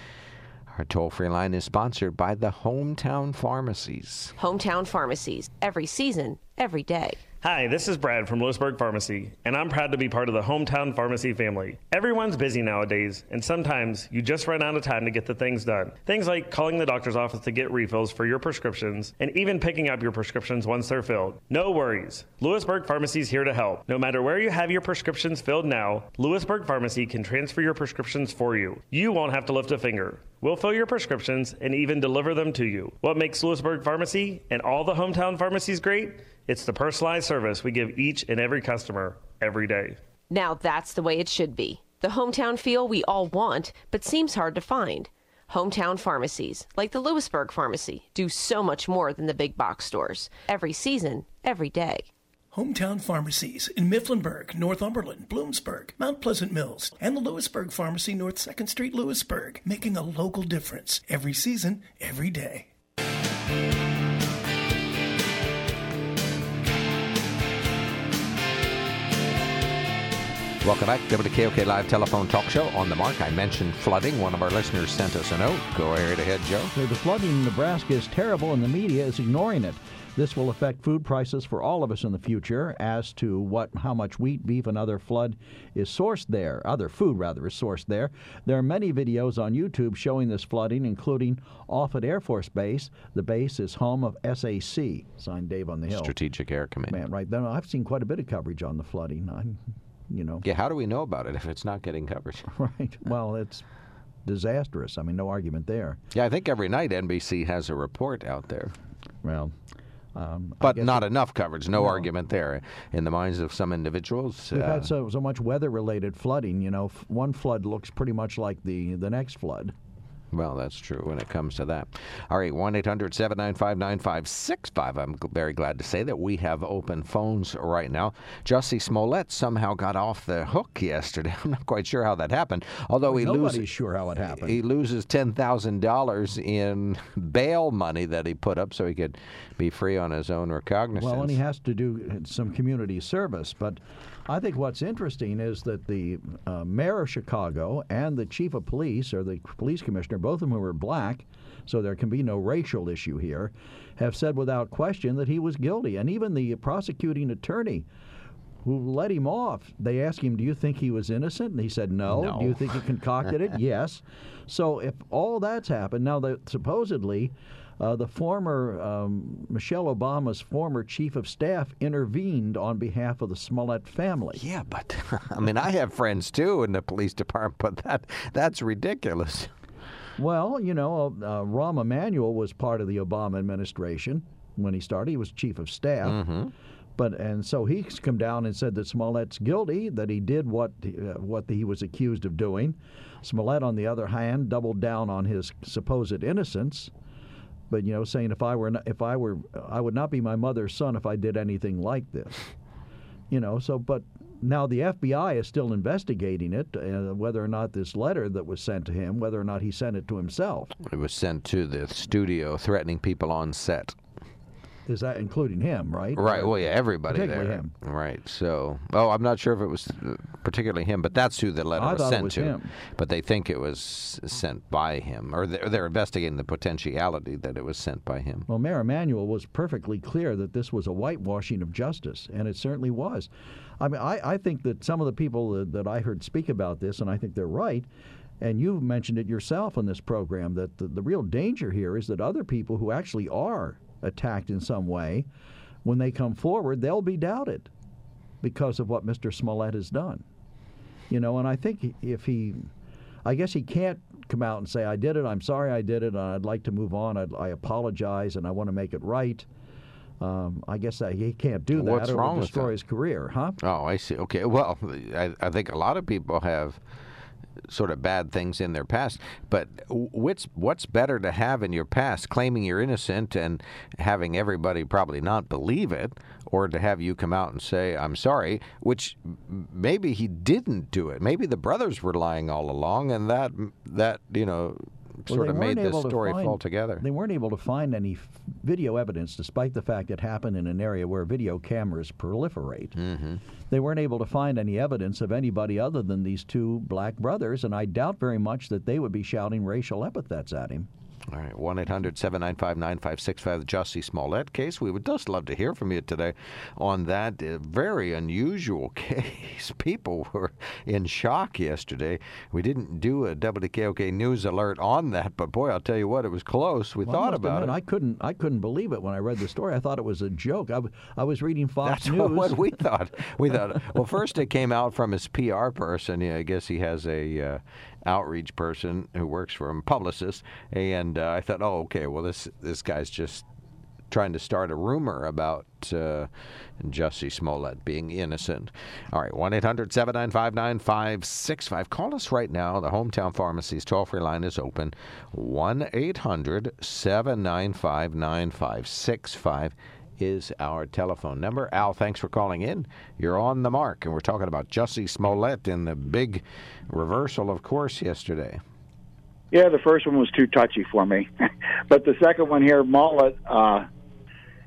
Our toll-free line is sponsored by the Hometown Pharmacies. Hometown Pharmacies. Every season, every day. Hi, this is Brad from Lewisburg Pharmacy, and I'm proud to be part of the Hometown Pharmacy family. Everyone's busy nowadays, and sometimes you just run out of time to get the things done. Things like calling the doctor's office to get refills for your prescriptions, and even picking up your prescriptions once they're filled. No worries. Lewisburg Pharmacy is here to help. No matter where you have your prescriptions filled now, Lewisburg Pharmacy can transfer your prescriptions for you. You won't have to lift a finger. We'll fill your prescriptions and even deliver them to you. What makes Lewisburg Pharmacy and all the hometown pharmacies great? It's the personalized service we give each and every customer every day. Now that's the way it should be. The hometown feel we all want, but seems hard to find. Hometown pharmacies, like the Lewisburg Pharmacy, do so much more than the big box stores. Every season, every day. Hometown Pharmacies in Mifflinburg, Northumberland, Bloomsburg, Mount Pleasant Mills, and the Lewisburg Pharmacy, North second Street, Lewisburg, making a local difference every season, every day. Welcome back. W K O K Live Telephone Talk Show on the Mark. I mentioned flooding. One of our listeners sent us a note. Go right ahead, Joe. The flooding in Nebraska is terrible, and the media is ignoring it. This will affect food prices for all of us in the future as to what, how much wheat, beef, and other flood is sourced there. Other food, rather, is sourced there. There are many videos on YouTube showing this flooding, including Offutt Air Force Base. The base is home of S A C, signed Dave on the Hill. Strategic Air Command. Man, right. Then I've seen quite a bit of coverage on the flooding. I'm, you know. Yeah, how do we know about it if it's not getting coverage? Right. Well, it's disastrous. I mean, no argument there. Yeah, I think every night N B C has a report out there. Well, Um, but not it, enough coverage. No, no argument there in the minds of some individuals. We've uh, had so, so much weather-related flooding. You know, f- one flood looks pretty much like the, the next flood. Well, that's true when it comes to that. All right, one eight hundred seven nine five nine five six five. I'm very glad to say that we have open phones right now. Jussie Smollett somehow got off the hook yesterday. I'm not quite sure how that happened. Although he Nobody's loses, sure how it happened. He loses ten thousand dollars in bail money that he put up so he could be free on his own recognizance. Well, and he has to do some community service. But I think what's interesting is that the uh, mayor of Chicago and the chief of police, or the police commissioner, both of them who are black, so there can be no racial issue here, have said without question that he was guilty. And even the prosecuting attorney who let him off, they asked him, do you think he was innocent? And he said, no. No. Do you think he concocted it? Yes. So if all that's happened, now that supposedly uh, the former, um, Michelle Obama's former chief of staff intervened on behalf of the Smollett family. Yeah, but, I mean, I have friends, too, in the police department, but that that's ridiculous. Well, you know, uh, Rahm Emanuel was part of the Obama administration when he started. He was chief of staff. Mm-hmm. But and so he's come down and said that Smollett's guilty, that he did what uh, what he was accused of doing. Smollett, on the other hand, doubled down on his supposed innocence. But you know, saying if I were not, if I were I would not be my mother's son if I did anything like this. You know, so but now the F B I is still investigating it, uh, whether or not this letter that was sent to him, whether or not he sent it to himself. It was sent to the studio, threatening people on set. Is that including him, right? Right. Well, yeah, everybody particularly there. him. Right. So, oh, I'm not sure if it was particularly him, but that's who the letter I was thought sent it was to. him. But they think it was sent by him, or they're, they're investigating the potentiality that it was sent by him. Well, Mayor Emanuel was perfectly clear that this was a whitewashing of justice, and it certainly was. I mean, I, I think that some of the people that, that I heard speak about this, and I think they're right, and you mentioned it yourself on this program, that the, the real danger here is that other people who actually are attacked in some way, when they come forward, they'll be doubted because of what Mister Smollett has done. You know, and I think if he, I guess he can't come out and say, I did it, I'm sorry I did it, and I'd like to move on, I'd, I apologize, and I want to make it right. Um, I guess that he can't do that. What's or wrong with destroy that? his career, huh? Oh, I see. Okay. Well, I, I think a lot of people have sort of bad things in their past, but what's what's better to have in your past, claiming you're innocent and having everybody probably not believe it, or to have you come out and say I'm sorry, which maybe he didn't do it, maybe the brothers were lying all along, and that that you know Well, sort they of made weren't this able to story find- fall together. They weren't able to find any f- video evidence, despite the fact it happened in an area where video cameras proliferate. Mm-hmm. They weren't able to find any evidence of anybody other than these two black brothers, and I doubt very much that they would be shouting racial epithets at him. All right, one eight hundred seven nine five nine five six five, the Jussie Smollett case. We would just love to hear from you today on that uh, very unusual case. People were in shock yesterday. We didn't do a W K O K News alert on that, but boy, I'll tell you what, it was close. We Well, I thought must about admit, it. I couldn't, I couldn't believe it when I read the story. I thought it was a joke. I, w- I was reading Fox That's News. what we thought. We thought. Well, first it came out from his P R person. Yeah, I guess he has a uh, outreach person who works for him, publicist, and uh, I thought, oh, okay, well, this this guy's just trying to start a rumor about uh, Jussie Smollett being innocent. All right, one eight hundred seven nine five nine five six five. Call us right now. The Hometown Pharmacy's toll-free line is open. one eight hundred seven nine five nine five six five is our telephone number. Al, thanks for calling in. You're on the mark, and we're talking about Jussie Smollett and the big reversal of course yesterday. Yeah, the first one was too touchy for me. But the second one here, Smollett, uh,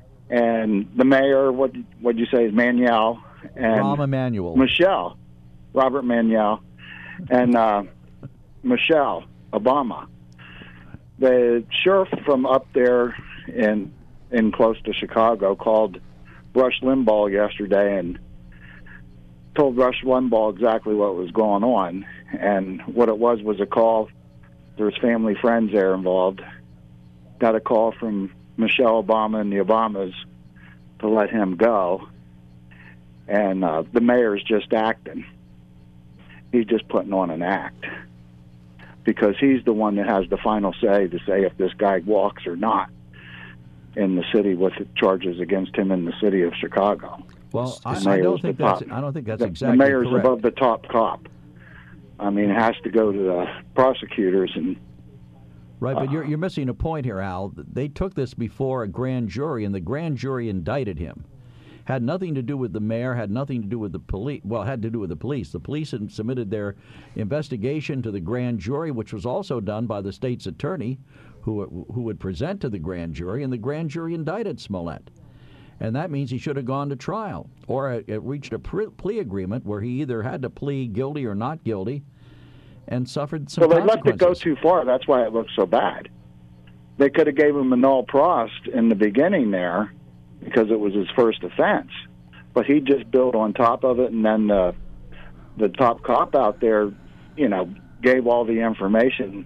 and the mayor, what what'd you say, is Manuel, and Rahm Emanuel. Michelle. Robert Manuel, and uh, Michelle Obama. The sheriff from up there in in close to Chicago called Rush Limbaugh yesterday and told Rush Limbaugh exactly what was going on. And what it was was a call. There was family friends there involved. Got a call from Michelle Obama and the Obamas to let him go. And uh, the mayor's just acting. He's just putting on an act, because he's the one that has the final say to say if this guy walks or not in the city with the charges against him in the city of Chicago. Well, I, The I mayor's don't think the that's top- I don't think that's the, exactly the mayor's correct. above the top cop. I mean, it has to go to the prosecutors and. Right, but you're you're missing a point here, Al. They took this before a grand jury, and the grand jury indicted him. Had nothing to do with the mayor, had nothing to do with the police. Well, it had to do with the police. The police had submitted their investigation to the grand jury, which was also done by the state's attorney, who who would present to the grand jury, and the grand jury indicted Smollett. And that means he should have gone to trial, or it, it reached a pre- plea agreement where he either had to plead guilty or not guilty, and suffered some So they let consequences. it go too far. That's why it looks so bad. They could have gave him a null prost in the beginning there, because it was his first offense. But he just built on top of it, and then the the top cop out there, you know, gave all the information,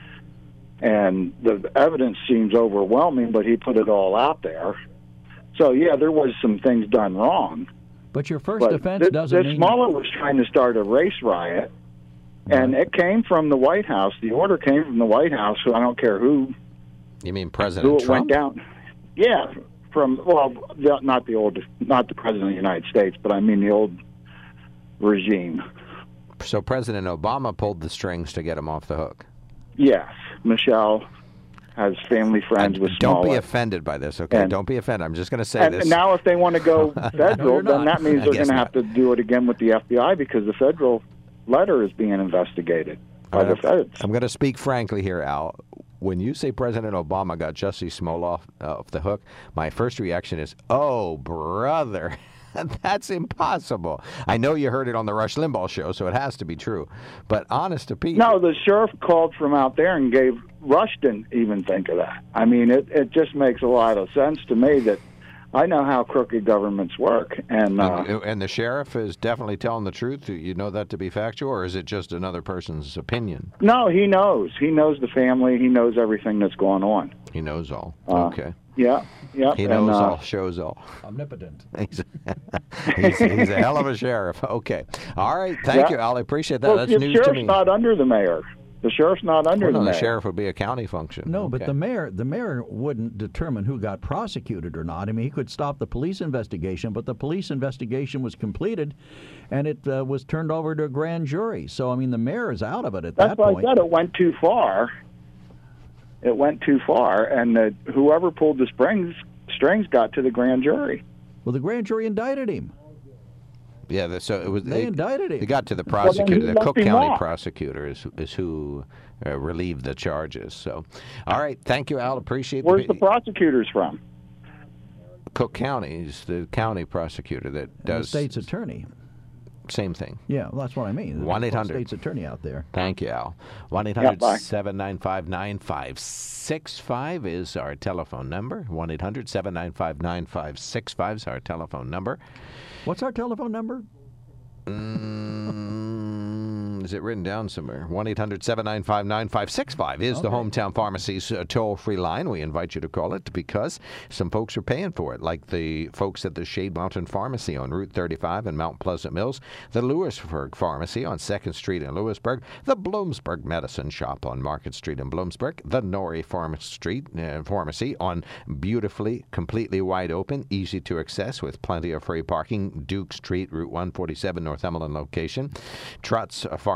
and the evidence seems overwhelming. But he put it all out there. So yeah, there was some things done wrong. But your first But offense this, doesn't this mean... Smollett was trying to start a race riot, and it came from the White House. The order came from the White House. So I don't care who. You mean who President it Trump? went down. Yeah, from well, the, not the old, not the president of the United States, but I mean the old regime. So President Obama pulled the strings to get him off the hook. Yes, Michelle has family friends with Don't be Smollett. offended by this, okay? And- Don't be offended. I'm just going to say And, this. and now, if they want to go federal, you're then not. that means I they're guess going to not. have to do it again with the F B I, because the federal letter is being investigated by the Uh, feds. I'm going to speak frankly here, Al. When you say President Obama got Jussie Smollett off, uh, off the hook, my first reaction is, oh, brother. That's impossible. I know you heard it on the Rush Limbaugh show, so it has to be true. But honest to Pete. No, the sheriff called from out there and gave Rush didn't even think of that. I mean, it, it just makes a lot of sense to me that I know how crooked governments work. And, uh, And, and the sheriff is definitely telling the truth. You know that to be factual, or is it just another person's opinion? no, he knows. He knows the family. He knows everything that's going on. He knows all. Uh, okay. Yeah, yeah. He and, knows uh, all, shows all. Omnipotent. He's, he's, he's a hell of a sheriff. Okay. All right. Thank Yeah. you, Al. I appreciate that. Well, That's the news to sheriff's me. not under the mayor. The sheriff's not under Well, no, the the mayor. sheriff would be a county function. No, but Okay. the mayor the mayor wouldn't determine who got prosecuted or not. I mean, he could stop the police investigation, but the police investigation was completed, and it uh, was turned over to a grand jury. So, I mean, the mayor is out of it at That's that why point. I said it went too far. It went too far, and uh, whoever pulled the strings strings got to the grand jury. Well, the grand jury indicted him. Yeah, the- so it was. They indicted him. They got to the Well, then prosecutor. who the left Cook him County off? prosecutor is is who uh, relieved the charges. So, all right, thank you, Al. Appreciate. Where's the the prosecutors from? Cook County is the county prosecutor that And does the state's attorney. same thing. Yeah, well, that's what I mean. one eight hundred State's attorney out there. Thank you, Al. one eight Yeah, hundred bye. seven nine five nine five six five is our telephone number. one eight hundred seven nine five nine five six five is our telephone number. What's our telephone number? Mm, is it written down somewhere? one eight hundred seven nine five nine five six five is the Hometown Pharmacy's uh, toll-free line. We invite you to call it because some folks are paying for it, like the folks at the Shade Mountain Pharmacy on Route thirty-five in Mount Pleasant Mills, the Lewisburg Pharmacy on second Street in Lewisburg, the Bloomsburg Medicine Shop on Market Street in Bloomsburg, the Norrie Farm Street uh, Pharmacy on beautifully, completely wide open, easy to access with plenty of free parking, Duke Street, Route one forty-seven, Northumberland location, Trotz Pharmacy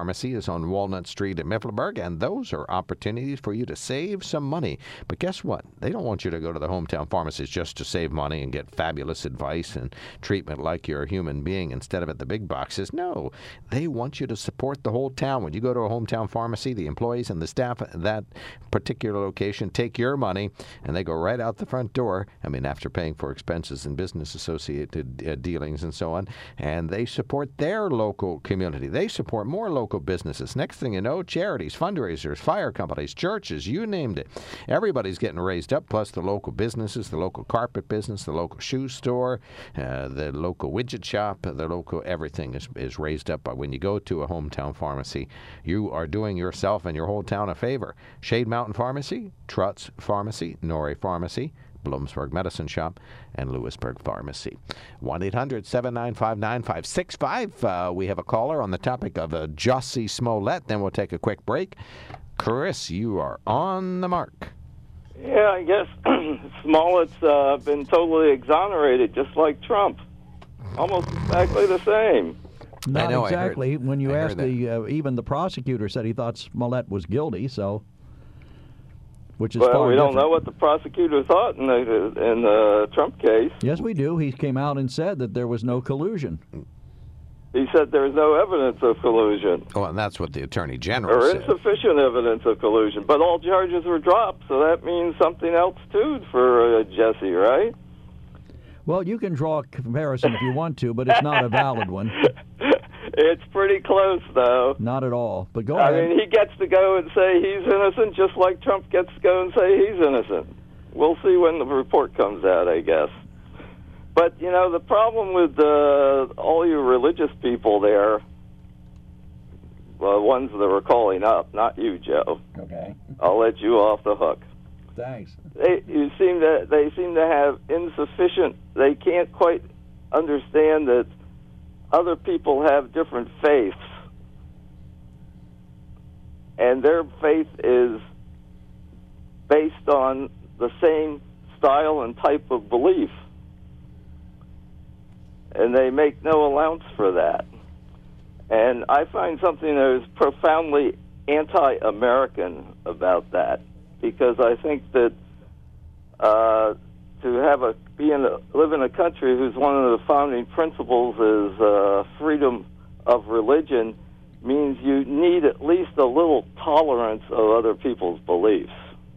Pharmacy is on Walnut Street in Mifflinburg, and those are opportunities for you to save some money. But guess what? They don't want you to go to the Hometown Pharmacies just to save money and get fabulous advice and treatment like you're a human being instead of at the big boxes. No, they want you to support the whole town. When you go to a Hometown Pharmacy, the employees and the staff at that particular location take your money, and they go right out the front door, I mean, after paying for expenses and business-associated uh, dealings and so on, and they support their local community. They support more local businesses. Next thing you know, charities, fundraisers, fire companies, churches, you named it. Everybody's getting raised up, plus the local businesses, the local carpet business, the local shoe store, uh, the local widget shop, the local everything is, is raised up. But when you go to a Hometown Pharmacy, you are doing yourself and your whole town a favor. Shade Mountain Pharmacy, Trutz Pharmacy, Norrie Pharmacy, Bloomsburg Medicine Shop, and Lewisburg Pharmacy. one eight hundred seven nine five nine five six five. Uh, we have a caller on the topic of uh, Jussie Smollett. Then we'll take a quick break. Chris, you are on the mark. Yeah, I guess Smollett's uh, been totally exonerated, just like Trump. Almost exactly the same. Not I know, exactly. I heard, when you I asked the, uh, even the prosecutor said he thought Smollett was guilty, so... Which is well, far we different. don't know what the prosecutor thought in the in the Trump case. Yes, we do. He came out and said that there was no collusion. He said there was no evidence of collusion. Oh, and that's what the Attorney General or said. insufficient evidence of collusion. But all charges were dropped, so that means something else, too, for uh, Jussie, right? Well, you can draw a comparison if you want to, but it's not a valid one. It's pretty close, though. Not at all. But go I ahead. mean, he gets to go and say he's innocent, just like Trump gets to go and say he's innocent. We'll see when the report comes out, I guess. But, you know, the problem with uh, all you religious people there, the ones that were calling up, not you, Joe. Okay. I'll let you off the hook. Thanks. They you seem to they seem to have insufficient. They can't quite understand that other people have different faiths, and their faith is based on the same style and type of belief, and they make no allowance for that. And I find something that is profoundly anti-American about that, because I think that uh, to have a be in a, live in a country whose one of the founding principles is uh, freedom of religion means you need at least a little tolerance of other people's beliefs.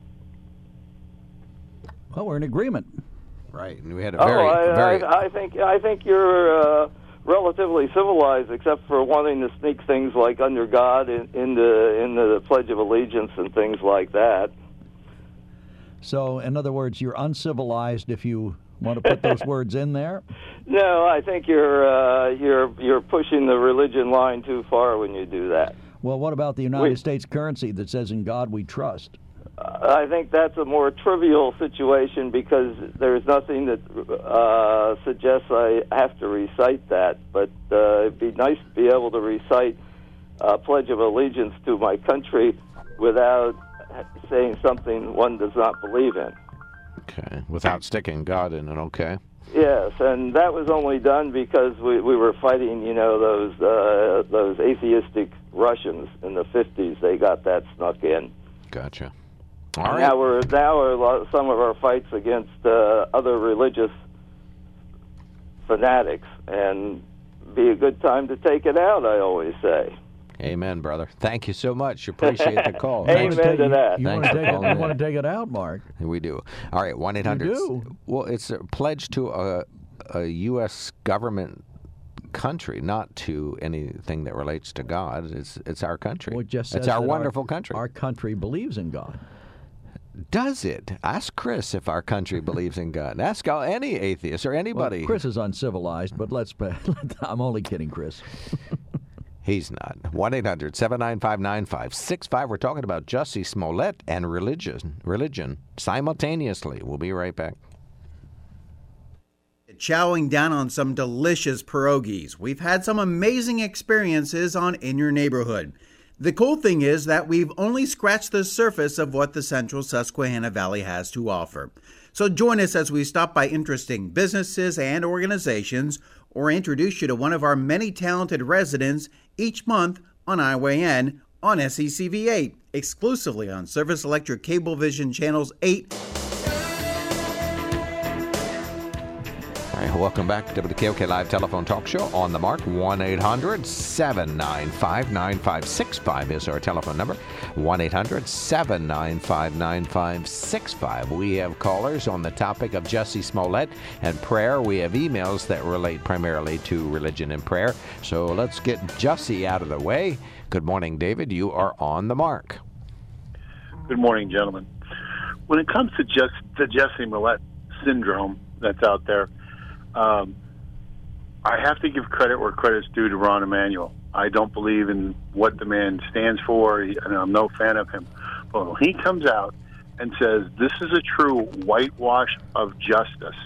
Well, we're in agreement. Right, and we had a very, oh, I, very. I, I think I think you're uh, relatively civilized, except for wanting to sneak things like under God in, in the in the Pledge of Allegiance and things like that. So, in other words, you're uncivilized if you want to put those words in there? No, I think you're uh, you're you're pushing the religion line too far when you do that. Well, what about the United we, States currency that says "In God We Trust"? Uh, I think that's a more trivial situation because there's nothing that uh, suggests I have to recite that. But uh, it'd be nice to be able to recite uh, Pledge of Allegiance to my country without saying something one does not believe in. Okay, without sticking God in it, okay. Yes, and that was only done because we, we were fighting, you know, those uh, those atheistic Russians in the fifties. They got that snuck in. Gotcha. All right. Now we're now are a lot, some of our fights against uh, other religious fanatics, and be a good time to take it out, I always say. Amen, brother. Thank you so much. Appreciate the call. Amen to that. You, want to, take it, you want to take it out, Mark? We do. All right, one eight hundred. You do? Well, it's a pledge to a, a U S government country, not to anything that relates to God. It's it's our country. Well, it just it's says our that wonderful our, country. Our country believes in God. Does it? Ask Chris if our country believes in God. Ask any atheist or anybody. Well, Chris is uncivilized, but let's. I'm only kidding, Chris. He's not. one eight hundred seven nine five nine five six five. We're talking about Jussie Smollett and religion, religion simultaneously. We'll be right back. Chowing down on some delicious pierogies. We've had some amazing experiences on In Your Neighborhood. The cool thing is that we've only scratched the surface of what the Central Susquehanna Valley has to offer. So join us as we stop by interesting businesses and organizations or introduce you to one of our many talented residents each month on I W A N on S E C V eight, exclusively on Service Electric Cablevision Channels eight. All right, welcome back to the W K O K Live Telephone Talk Show. On the mark, one eight hundred seven nine five nine five six five is our telephone number. one eight hundred seven nine five nine five six five. We have callers on the topic of Jussie Smollett and prayer. We have emails that relate primarily to religion and prayer. So let's get Jussie out of the way. Good morning, David. You are on the mark. Good morning, gentlemen. When it comes to just the Jussie Smollett syndrome that's out there, Um, I have to give credit where credit's due to Rahm Emanuel. I don't believe in what the man stands for, and I'm no fan of him. But when he comes out and says this is a true whitewash of justice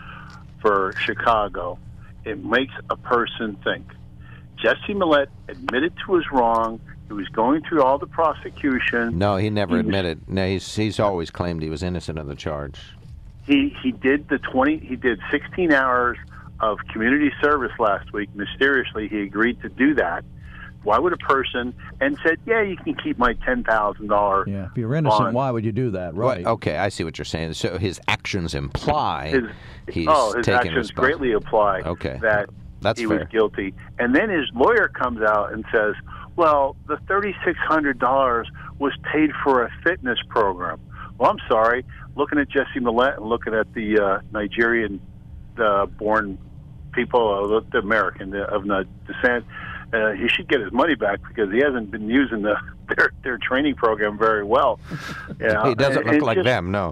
for Chicago, it makes a person think. Jussie Smollett admitted to his wrong. He was going through all the prosecution. No, he never he admitted. No, he's, he's always claimed he was innocent of the charge. He he did the twenty. He did sixteen hours of community service last week. Mysteriously, he agreed to do that. Why would a person and said, "Yeah, you can keep my ten thousand dollars." Yeah, if you're innocent, bond. why would you do that? Right? Well, okay, I see what you're saying. So his actions imply His, he's oh, his taking actions responsi- greatly imply Okay. that That's he fair. was guilty. And then his lawyer comes out and says, "Well, the thirty-six hundred dollars was paid for a fitness program." Well, I'm sorry. Looking at Jussie Smollett and looking at the uh, Nigerian-born uh, people, uh, the American uh, of the descent, uh, he should get his money back because he hasn't been using the their, their training program very well. Yeah, he doesn't and, look like just, them, no.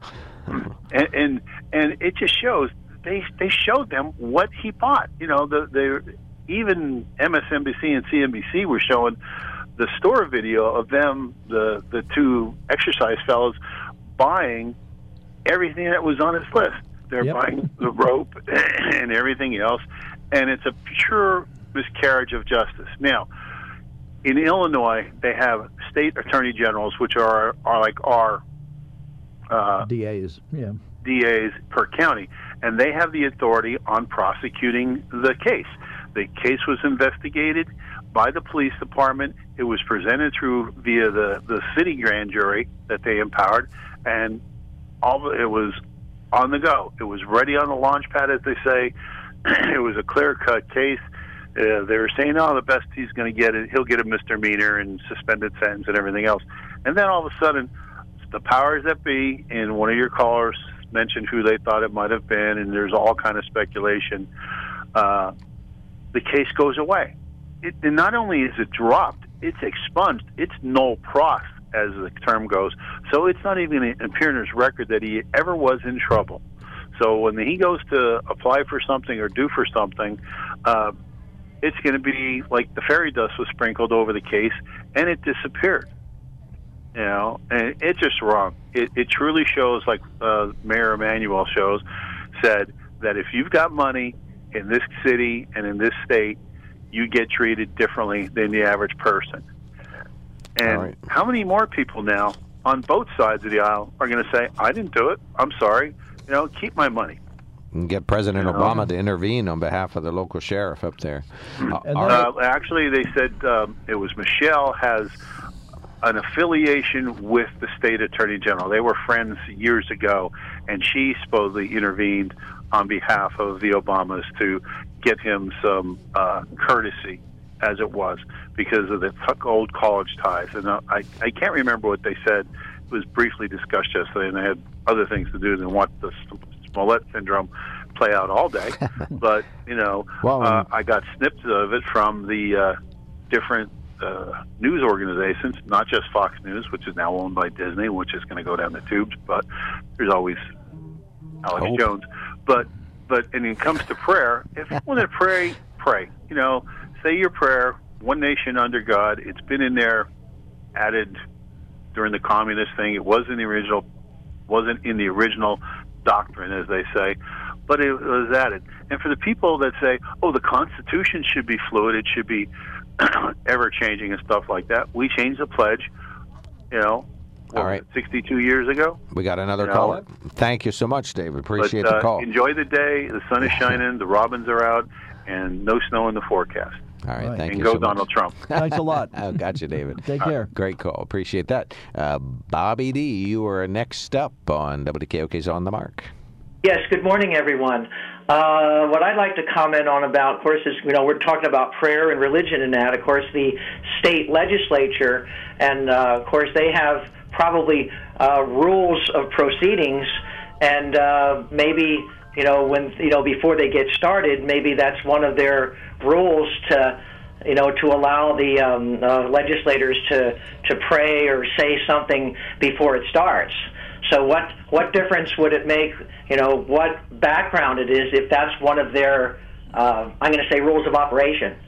and, and and it just shows they they showed them what he bought. You know, the the even M S N B C and C N B C were showing the store video of them, the the two exercise fellows, buying everything that was on his list. They're Yep. buying the rope and everything else, and it's a pure miscarriage of justice. Now, in Illinois, they have state attorney generals, which are are like our uh, D As, yeah. D As per county, and they have the authority on prosecuting the case. The case was investigated by the police department. It was presented through via the, the city grand jury that they empowered, and all it was on the go. It was ready on the launch pad, as they say. It was a clear-cut case. Uh, they were saying, oh, the best he's going to get is he'll get a misdemeanor and suspended sentence and everything else. And then all of a sudden, the powers that be, and one of your callers mentioned who they thought it might have been, and there's all kind of speculation. Uh, the case goes away. It, and not only is it dropped, it's expunged. It's null pros, as the term goes. So it's not even going to appear in his record that he ever was in trouble. So when he goes to apply for something or do for something, uh, it's going to be like the fairy dust was sprinkled over the case, and it disappeared. You know, and it's just wrong. It, it truly shows, like uh, Mayor Emanuel shows, said that if you've got money in this city and in this state, you get treated differently than the average person. And right. how many more people now on both sides of the aisle are going to say, I didn't do it, I'm sorry, you know, keep my money. And get President You know? Obama to intervene on behalf of the local sheriff up there. Uh, And all then- right. Uh, actually, they said um, it was Michelle has an affiliation with the state attorney general. They were friends years ago, and she supposedly intervened on behalf of the Obamas to get him some uh, courtesy, as it was, because of the old college ties. And uh, I, I can't remember what they said. It was briefly discussed yesterday, and they had other things to do than watch the Smollett syndrome play out all day. But, you know, Well, uh, I got snippets of it from the uh, different uh, news organizations, not just Fox News, which is now owned by Disney, which is going to go down the tubes, but there's always Alex Oh. Jones. But, but and when it comes to prayer, if you want to pray, pray. You know, say your prayer, one nation under God. It's been in there, added during the communist thing. It was in the original, wasn't in the original doctrine, as they say, but it was added. And for the people that say, oh, the Constitution should be fluid, it should be ever-changing and stuff like that, we changed the pledge, you know, what, All right. sixty-two years ago. We got another You know, caller. Thank you so much, David. Appreciate but, uh, the call. Enjoy the day. The sun is shining. The robins are out, and no snow in the forecast. All right, Right. thank And you go so much. Donald Trump. Thanks a lot. Oh, gotcha, David. Take care. Great call. Appreciate that. Uh, Bobby D., you are next up on W K O K's On the Mark. Yes, good morning, everyone. Uh, what I'd like to comment on about, of course, is, you know, we're talking about prayer and religion and that. Of course, the state legislature, and, uh, of course, they have probably uh, rules of proceedings, and uh, maybe, you know, when, you know, before they get started, maybe that's one of their rules to, you know, to allow the um, uh, legislators to, to pray or say something before it starts. So what what difference would it make, you know, what background it is if that's one of their, uh, I'm going to say, rules of operation?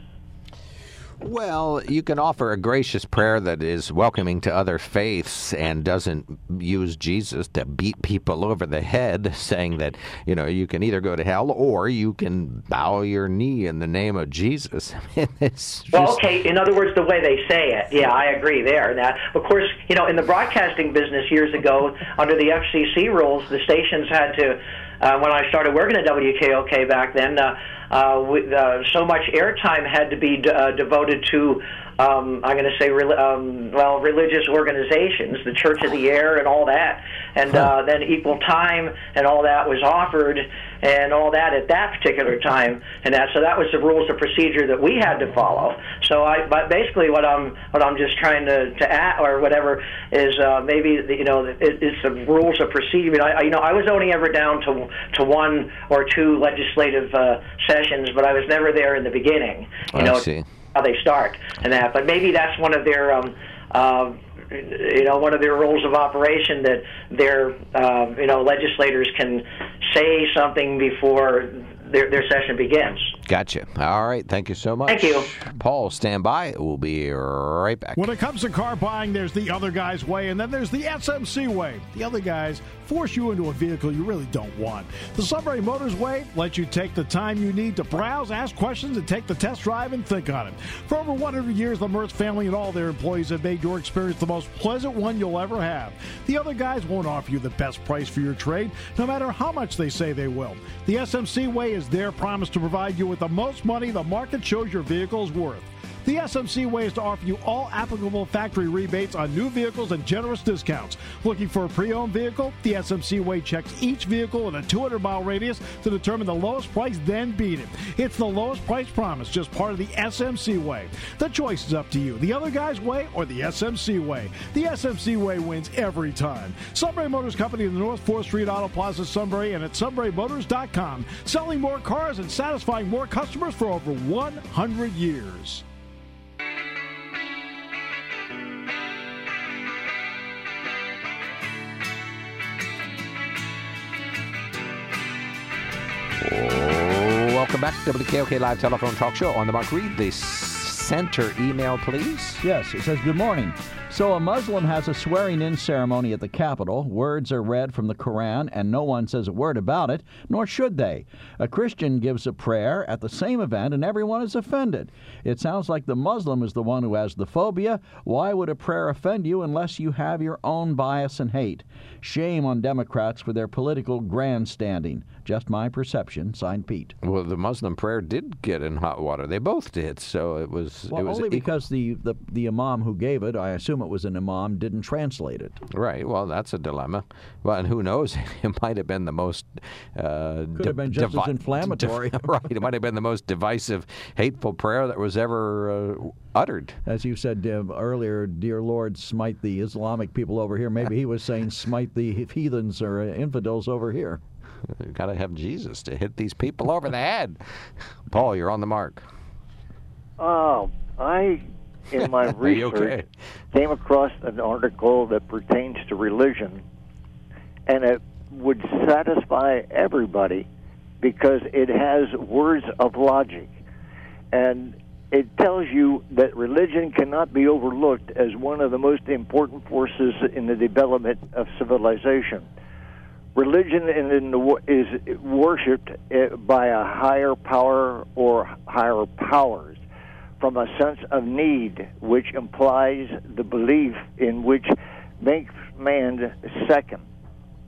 Well, you can offer a gracious prayer that is welcoming to other faiths and doesn't use Jesus to beat people over the head, saying that, you know, you can either go to hell or you can bow your knee in the name of Jesus. It's just... Well, okay, in other words, the way they say it. Yeah, I agree there. That, of course, you know, in the broadcasting business years ago, under the F C C rules, the stations had to, uh, when I started working at W K O K back then, uh, Uh, with, uh, so much airtime had to be d- uh, devoted to, um, I'm going to say, re- um, well, religious organizations, the Church of the Air and all that, and uh, then equal time and all that was offered and all that at that particular time, and that. So that was the rules of procedure that we had to follow. So I, but basically, what I'm what I'm just trying to to add or whatever is uh, maybe the, you know it, it's the rules of procedure. I, you know, I was only ever down to to one or two legislative uh, sessions, but I was never there in the beginning. You I know see. how they start and that. But maybe that's one of their. Um, uh, you know, one of their rules of operation that their, uh, you know, legislators can say something before their, their session begins. Gotcha. All right. Thank you so much. Thank you. Paul, stand by. We'll be right back. When it comes to car buying, there's the other guy's way, and then there's the S M C way. The other guys force you into a vehicle you really don't want. The Sunbury Motors way lets you take the time you need to browse, ask questions, and take the test drive and think on it. For over one hundred years, the Mertz family and all their employees have made your experience the most pleasant one you'll ever have. The other guys won't offer you the best price for your trade, no matter how much they say they will. The S M C way is their promise to provide you with the most money the market shows your vehicle is worth. The S M C way is to offer you all applicable factory rebates on new vehicles and generous discounts. Looking for a pre-owned vehicle? The S M C way checks each vehicle in a two hundred mile radius to determine the lowest price, then beat it. It's the lowest price promise, just part of the S M C way. The choice is up to you. The other guy's way or the S M C way. The S M C way wins every time. Sunbury Motors Company in the North fourth Street Auto Plaza, Sunbury, and at sunbury motors dot com. Selling more cars and satisfying more customers for over one hundred years. Welcome back to W K O K Live Telephone Talk Show. On the Mark, read the center email, please. Yes, it says, good morning. So a Muslim has a swearing-in ceremony at the Capitol. Words are read from the Quran, and no one says a word about it, nor should they. A Christian gives a prayer at the same event, and everyone is offended. It sounds like the Muslim is the one who has the phobia. Why would a prayer offend you unless you have your own bias and hate? Shame on Democrats for their political grandstanding. Just my perception. Signed, Pete. Well, the Muslim prayer did get in hot water. They both did, so it was... Well, it was only equal. because the, the, the imam who gave it, I assume it was an imam, didn't translate it. Right. Well, that's a dilemma. Well, and who knows? It might have been the most... Uh, Could have been just as inflammatory. right. It might have been the most divisive, hateful prayer that was ever uh, uttered. As you said uh, earlier, dear Lord, smite the Islamic people over here. Maybe he was saying smite the heathens or infidels over here. You've got to have Jesus to hit these people over the head. Paul, you're on the mark. Oh, I, in my research, okay? came across an article that pertains to religion, and it would satisfy everybody because it has words of logic. And it tells you that religion cannot be overlooked as one of the most important forces in the development of civilization. Religion in the, is worshipped by a higher power or higher powers from a sense of need, which implies the belief in which makes man second.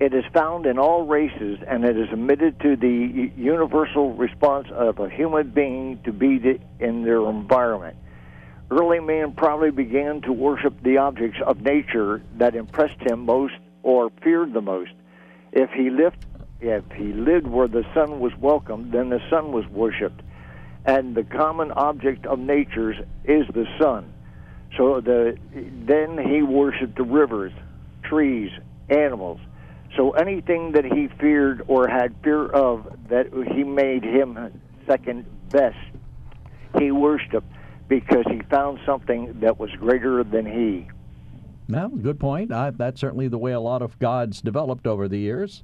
It is found in all races, and it is admitted to the universal response of a human being to be the, in their environment. Early man probably began to worship the objects of nature that impressed him most or feared the most. If he lived, if he lived where the sun was welcomed, then the sun was worshipped. And the common object of nature is the sun. So the, then he worshipped the rivers, trees, animals. So anything that he feared or had fear of that he made him second best, he worshipped because he found something that was greater than he. Well, good point. I, that's certainly the way a lot of gods developed over the years.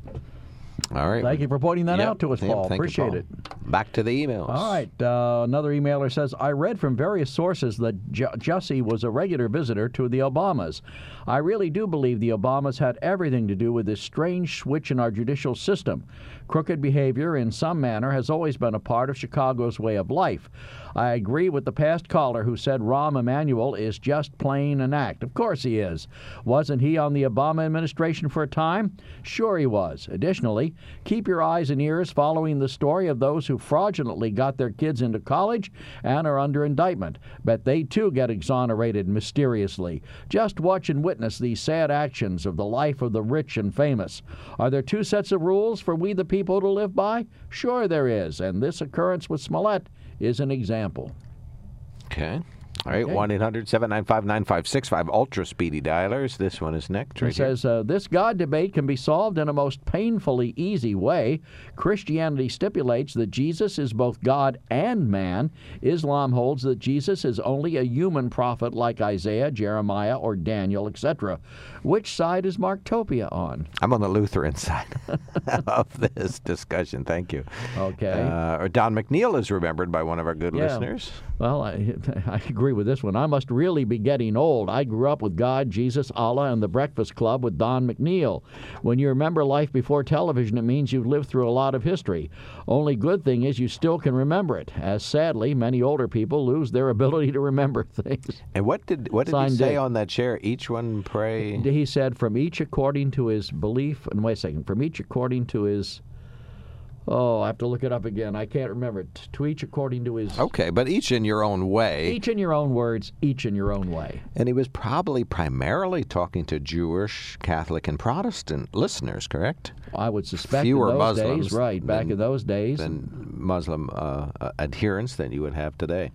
All right. Thank you for pointing that Yep. out to us, Yep, Paul. thank you, Appreciate Paul. it. Back to the emails. All right. Uh, another emailer says, I read from various sources that J- Jussie was a regular visitor to the Obamas. I really do believe the Obamas had everything to do with this strange switch in our judicial system. Crooked behavior in some manner has always been a part of Chicago's way of life. I agree with the past caller who said Rahm Emanuel is just plain an act. Of course he is. Wasn't he on the Obama administration for a time? Sure he was. Additionally, keep your eyes and ears following the story of those who fraudulently got their kids into college and are under indictment. Bet they too get exonerated mysteriously. Just watch and witness these sad actions of the life of the rich and famous. Are there two sets of rules for we the people to live by? Sure there is, and this occurrence with Smollett is an example. Okay. All right, Okay. one eight hundred seven nine five nine five six five, ultra-speedy dialers. This one is next. Right It says, uh, this God debate can be solved in a most painfully easy way. Christianity stipulates that Jesus is both God and man. Islam holds that Jesus is only a human prophet like Isaiah, Jeremiah, or Daniel, et cetera. Which side is Marktopia on? I'm on the Lutheran side of this discussion. Thank you. Okay. Uh, or Don McNeil is remembered by one of our good Yeah. listeners. Well, I, I agree with this one. I must really be getting old. I grew up with God, Jesus, Allah, and the Breakfast Club with Don McNeil. When you remember life before television, it means you've lived through a lot of history. Only good thing is you still can remember it, as sadly, many older people lose their ability to remember things. And what did what did Signed he say Dick. on that chair? Each one pray. He said, from each according to his belief, and wait a second, from each according to his, oh, I have to look it up again. I can't remember it. To each according to his. Okay, but each in your own way. Each in your own words, each in your own way. And he was probably primarily talking to Jewish, Catholic, and Protestant listeners, correct? I would suspect Fewer in those Muslims days, right, back than- in those days. than Muslim uh, uh, adherents than you would have today.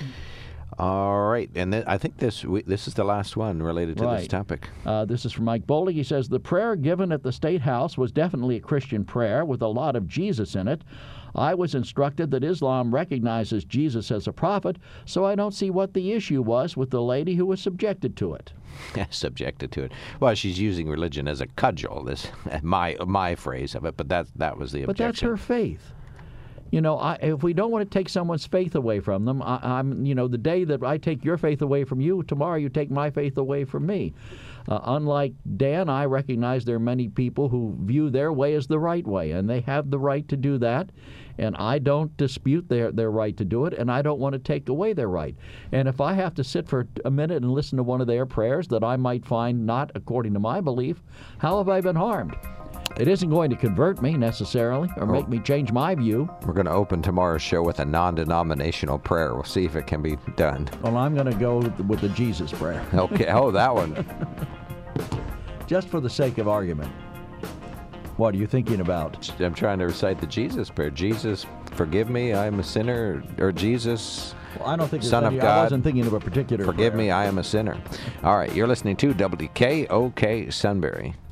All right, and th- I think this we, this is the last one related to this Right. topic. Uh, this is from Mike Bowling. He says, the prayer given at the State House was definitely a Christian prayer with a lot of Jesus in it. I was instructed that Islam recognizes Jesus as a prophet, so I don't see what the issue was with the lady who was subjected to it. Subjected to it. Well, she's using religion as a cudgel. This my my phrase of it, but that that was the objection. But that's her faith. You know, I, if we don't want to take someone's faith away from them, I, I'm, you know, the day that I take your faith away from you, tomorrow you take my faith away from me. Uh, unlike Dan, I recognize there are many people who view their way as the right way, and they have the right to do that. And I don't dispute their, their right to do it, and I don't want to take away their right. And if I have to sit for a minute and listen to one of their prayers that I might find not according to my belief, how have I been harmed? It isn't going to convert me necessarily or make me change my view. We're going to open tomorrow's show with a non-denominational prayer. We'll see if it can be done. Well, I'm going to go with the Jesus prayer. Okay. Oh, that one. Just for the sake of argument. What are you thinking about? I'm trying to recite the Jesus prayer. Jesus, forgive me, I'm a sinner. Or Jesus, well, I don't think Son any, of God, I wasn't thinking of a particular forgive prayer. me, I am a sinner. All right, you're listening to W K O K Sunbury.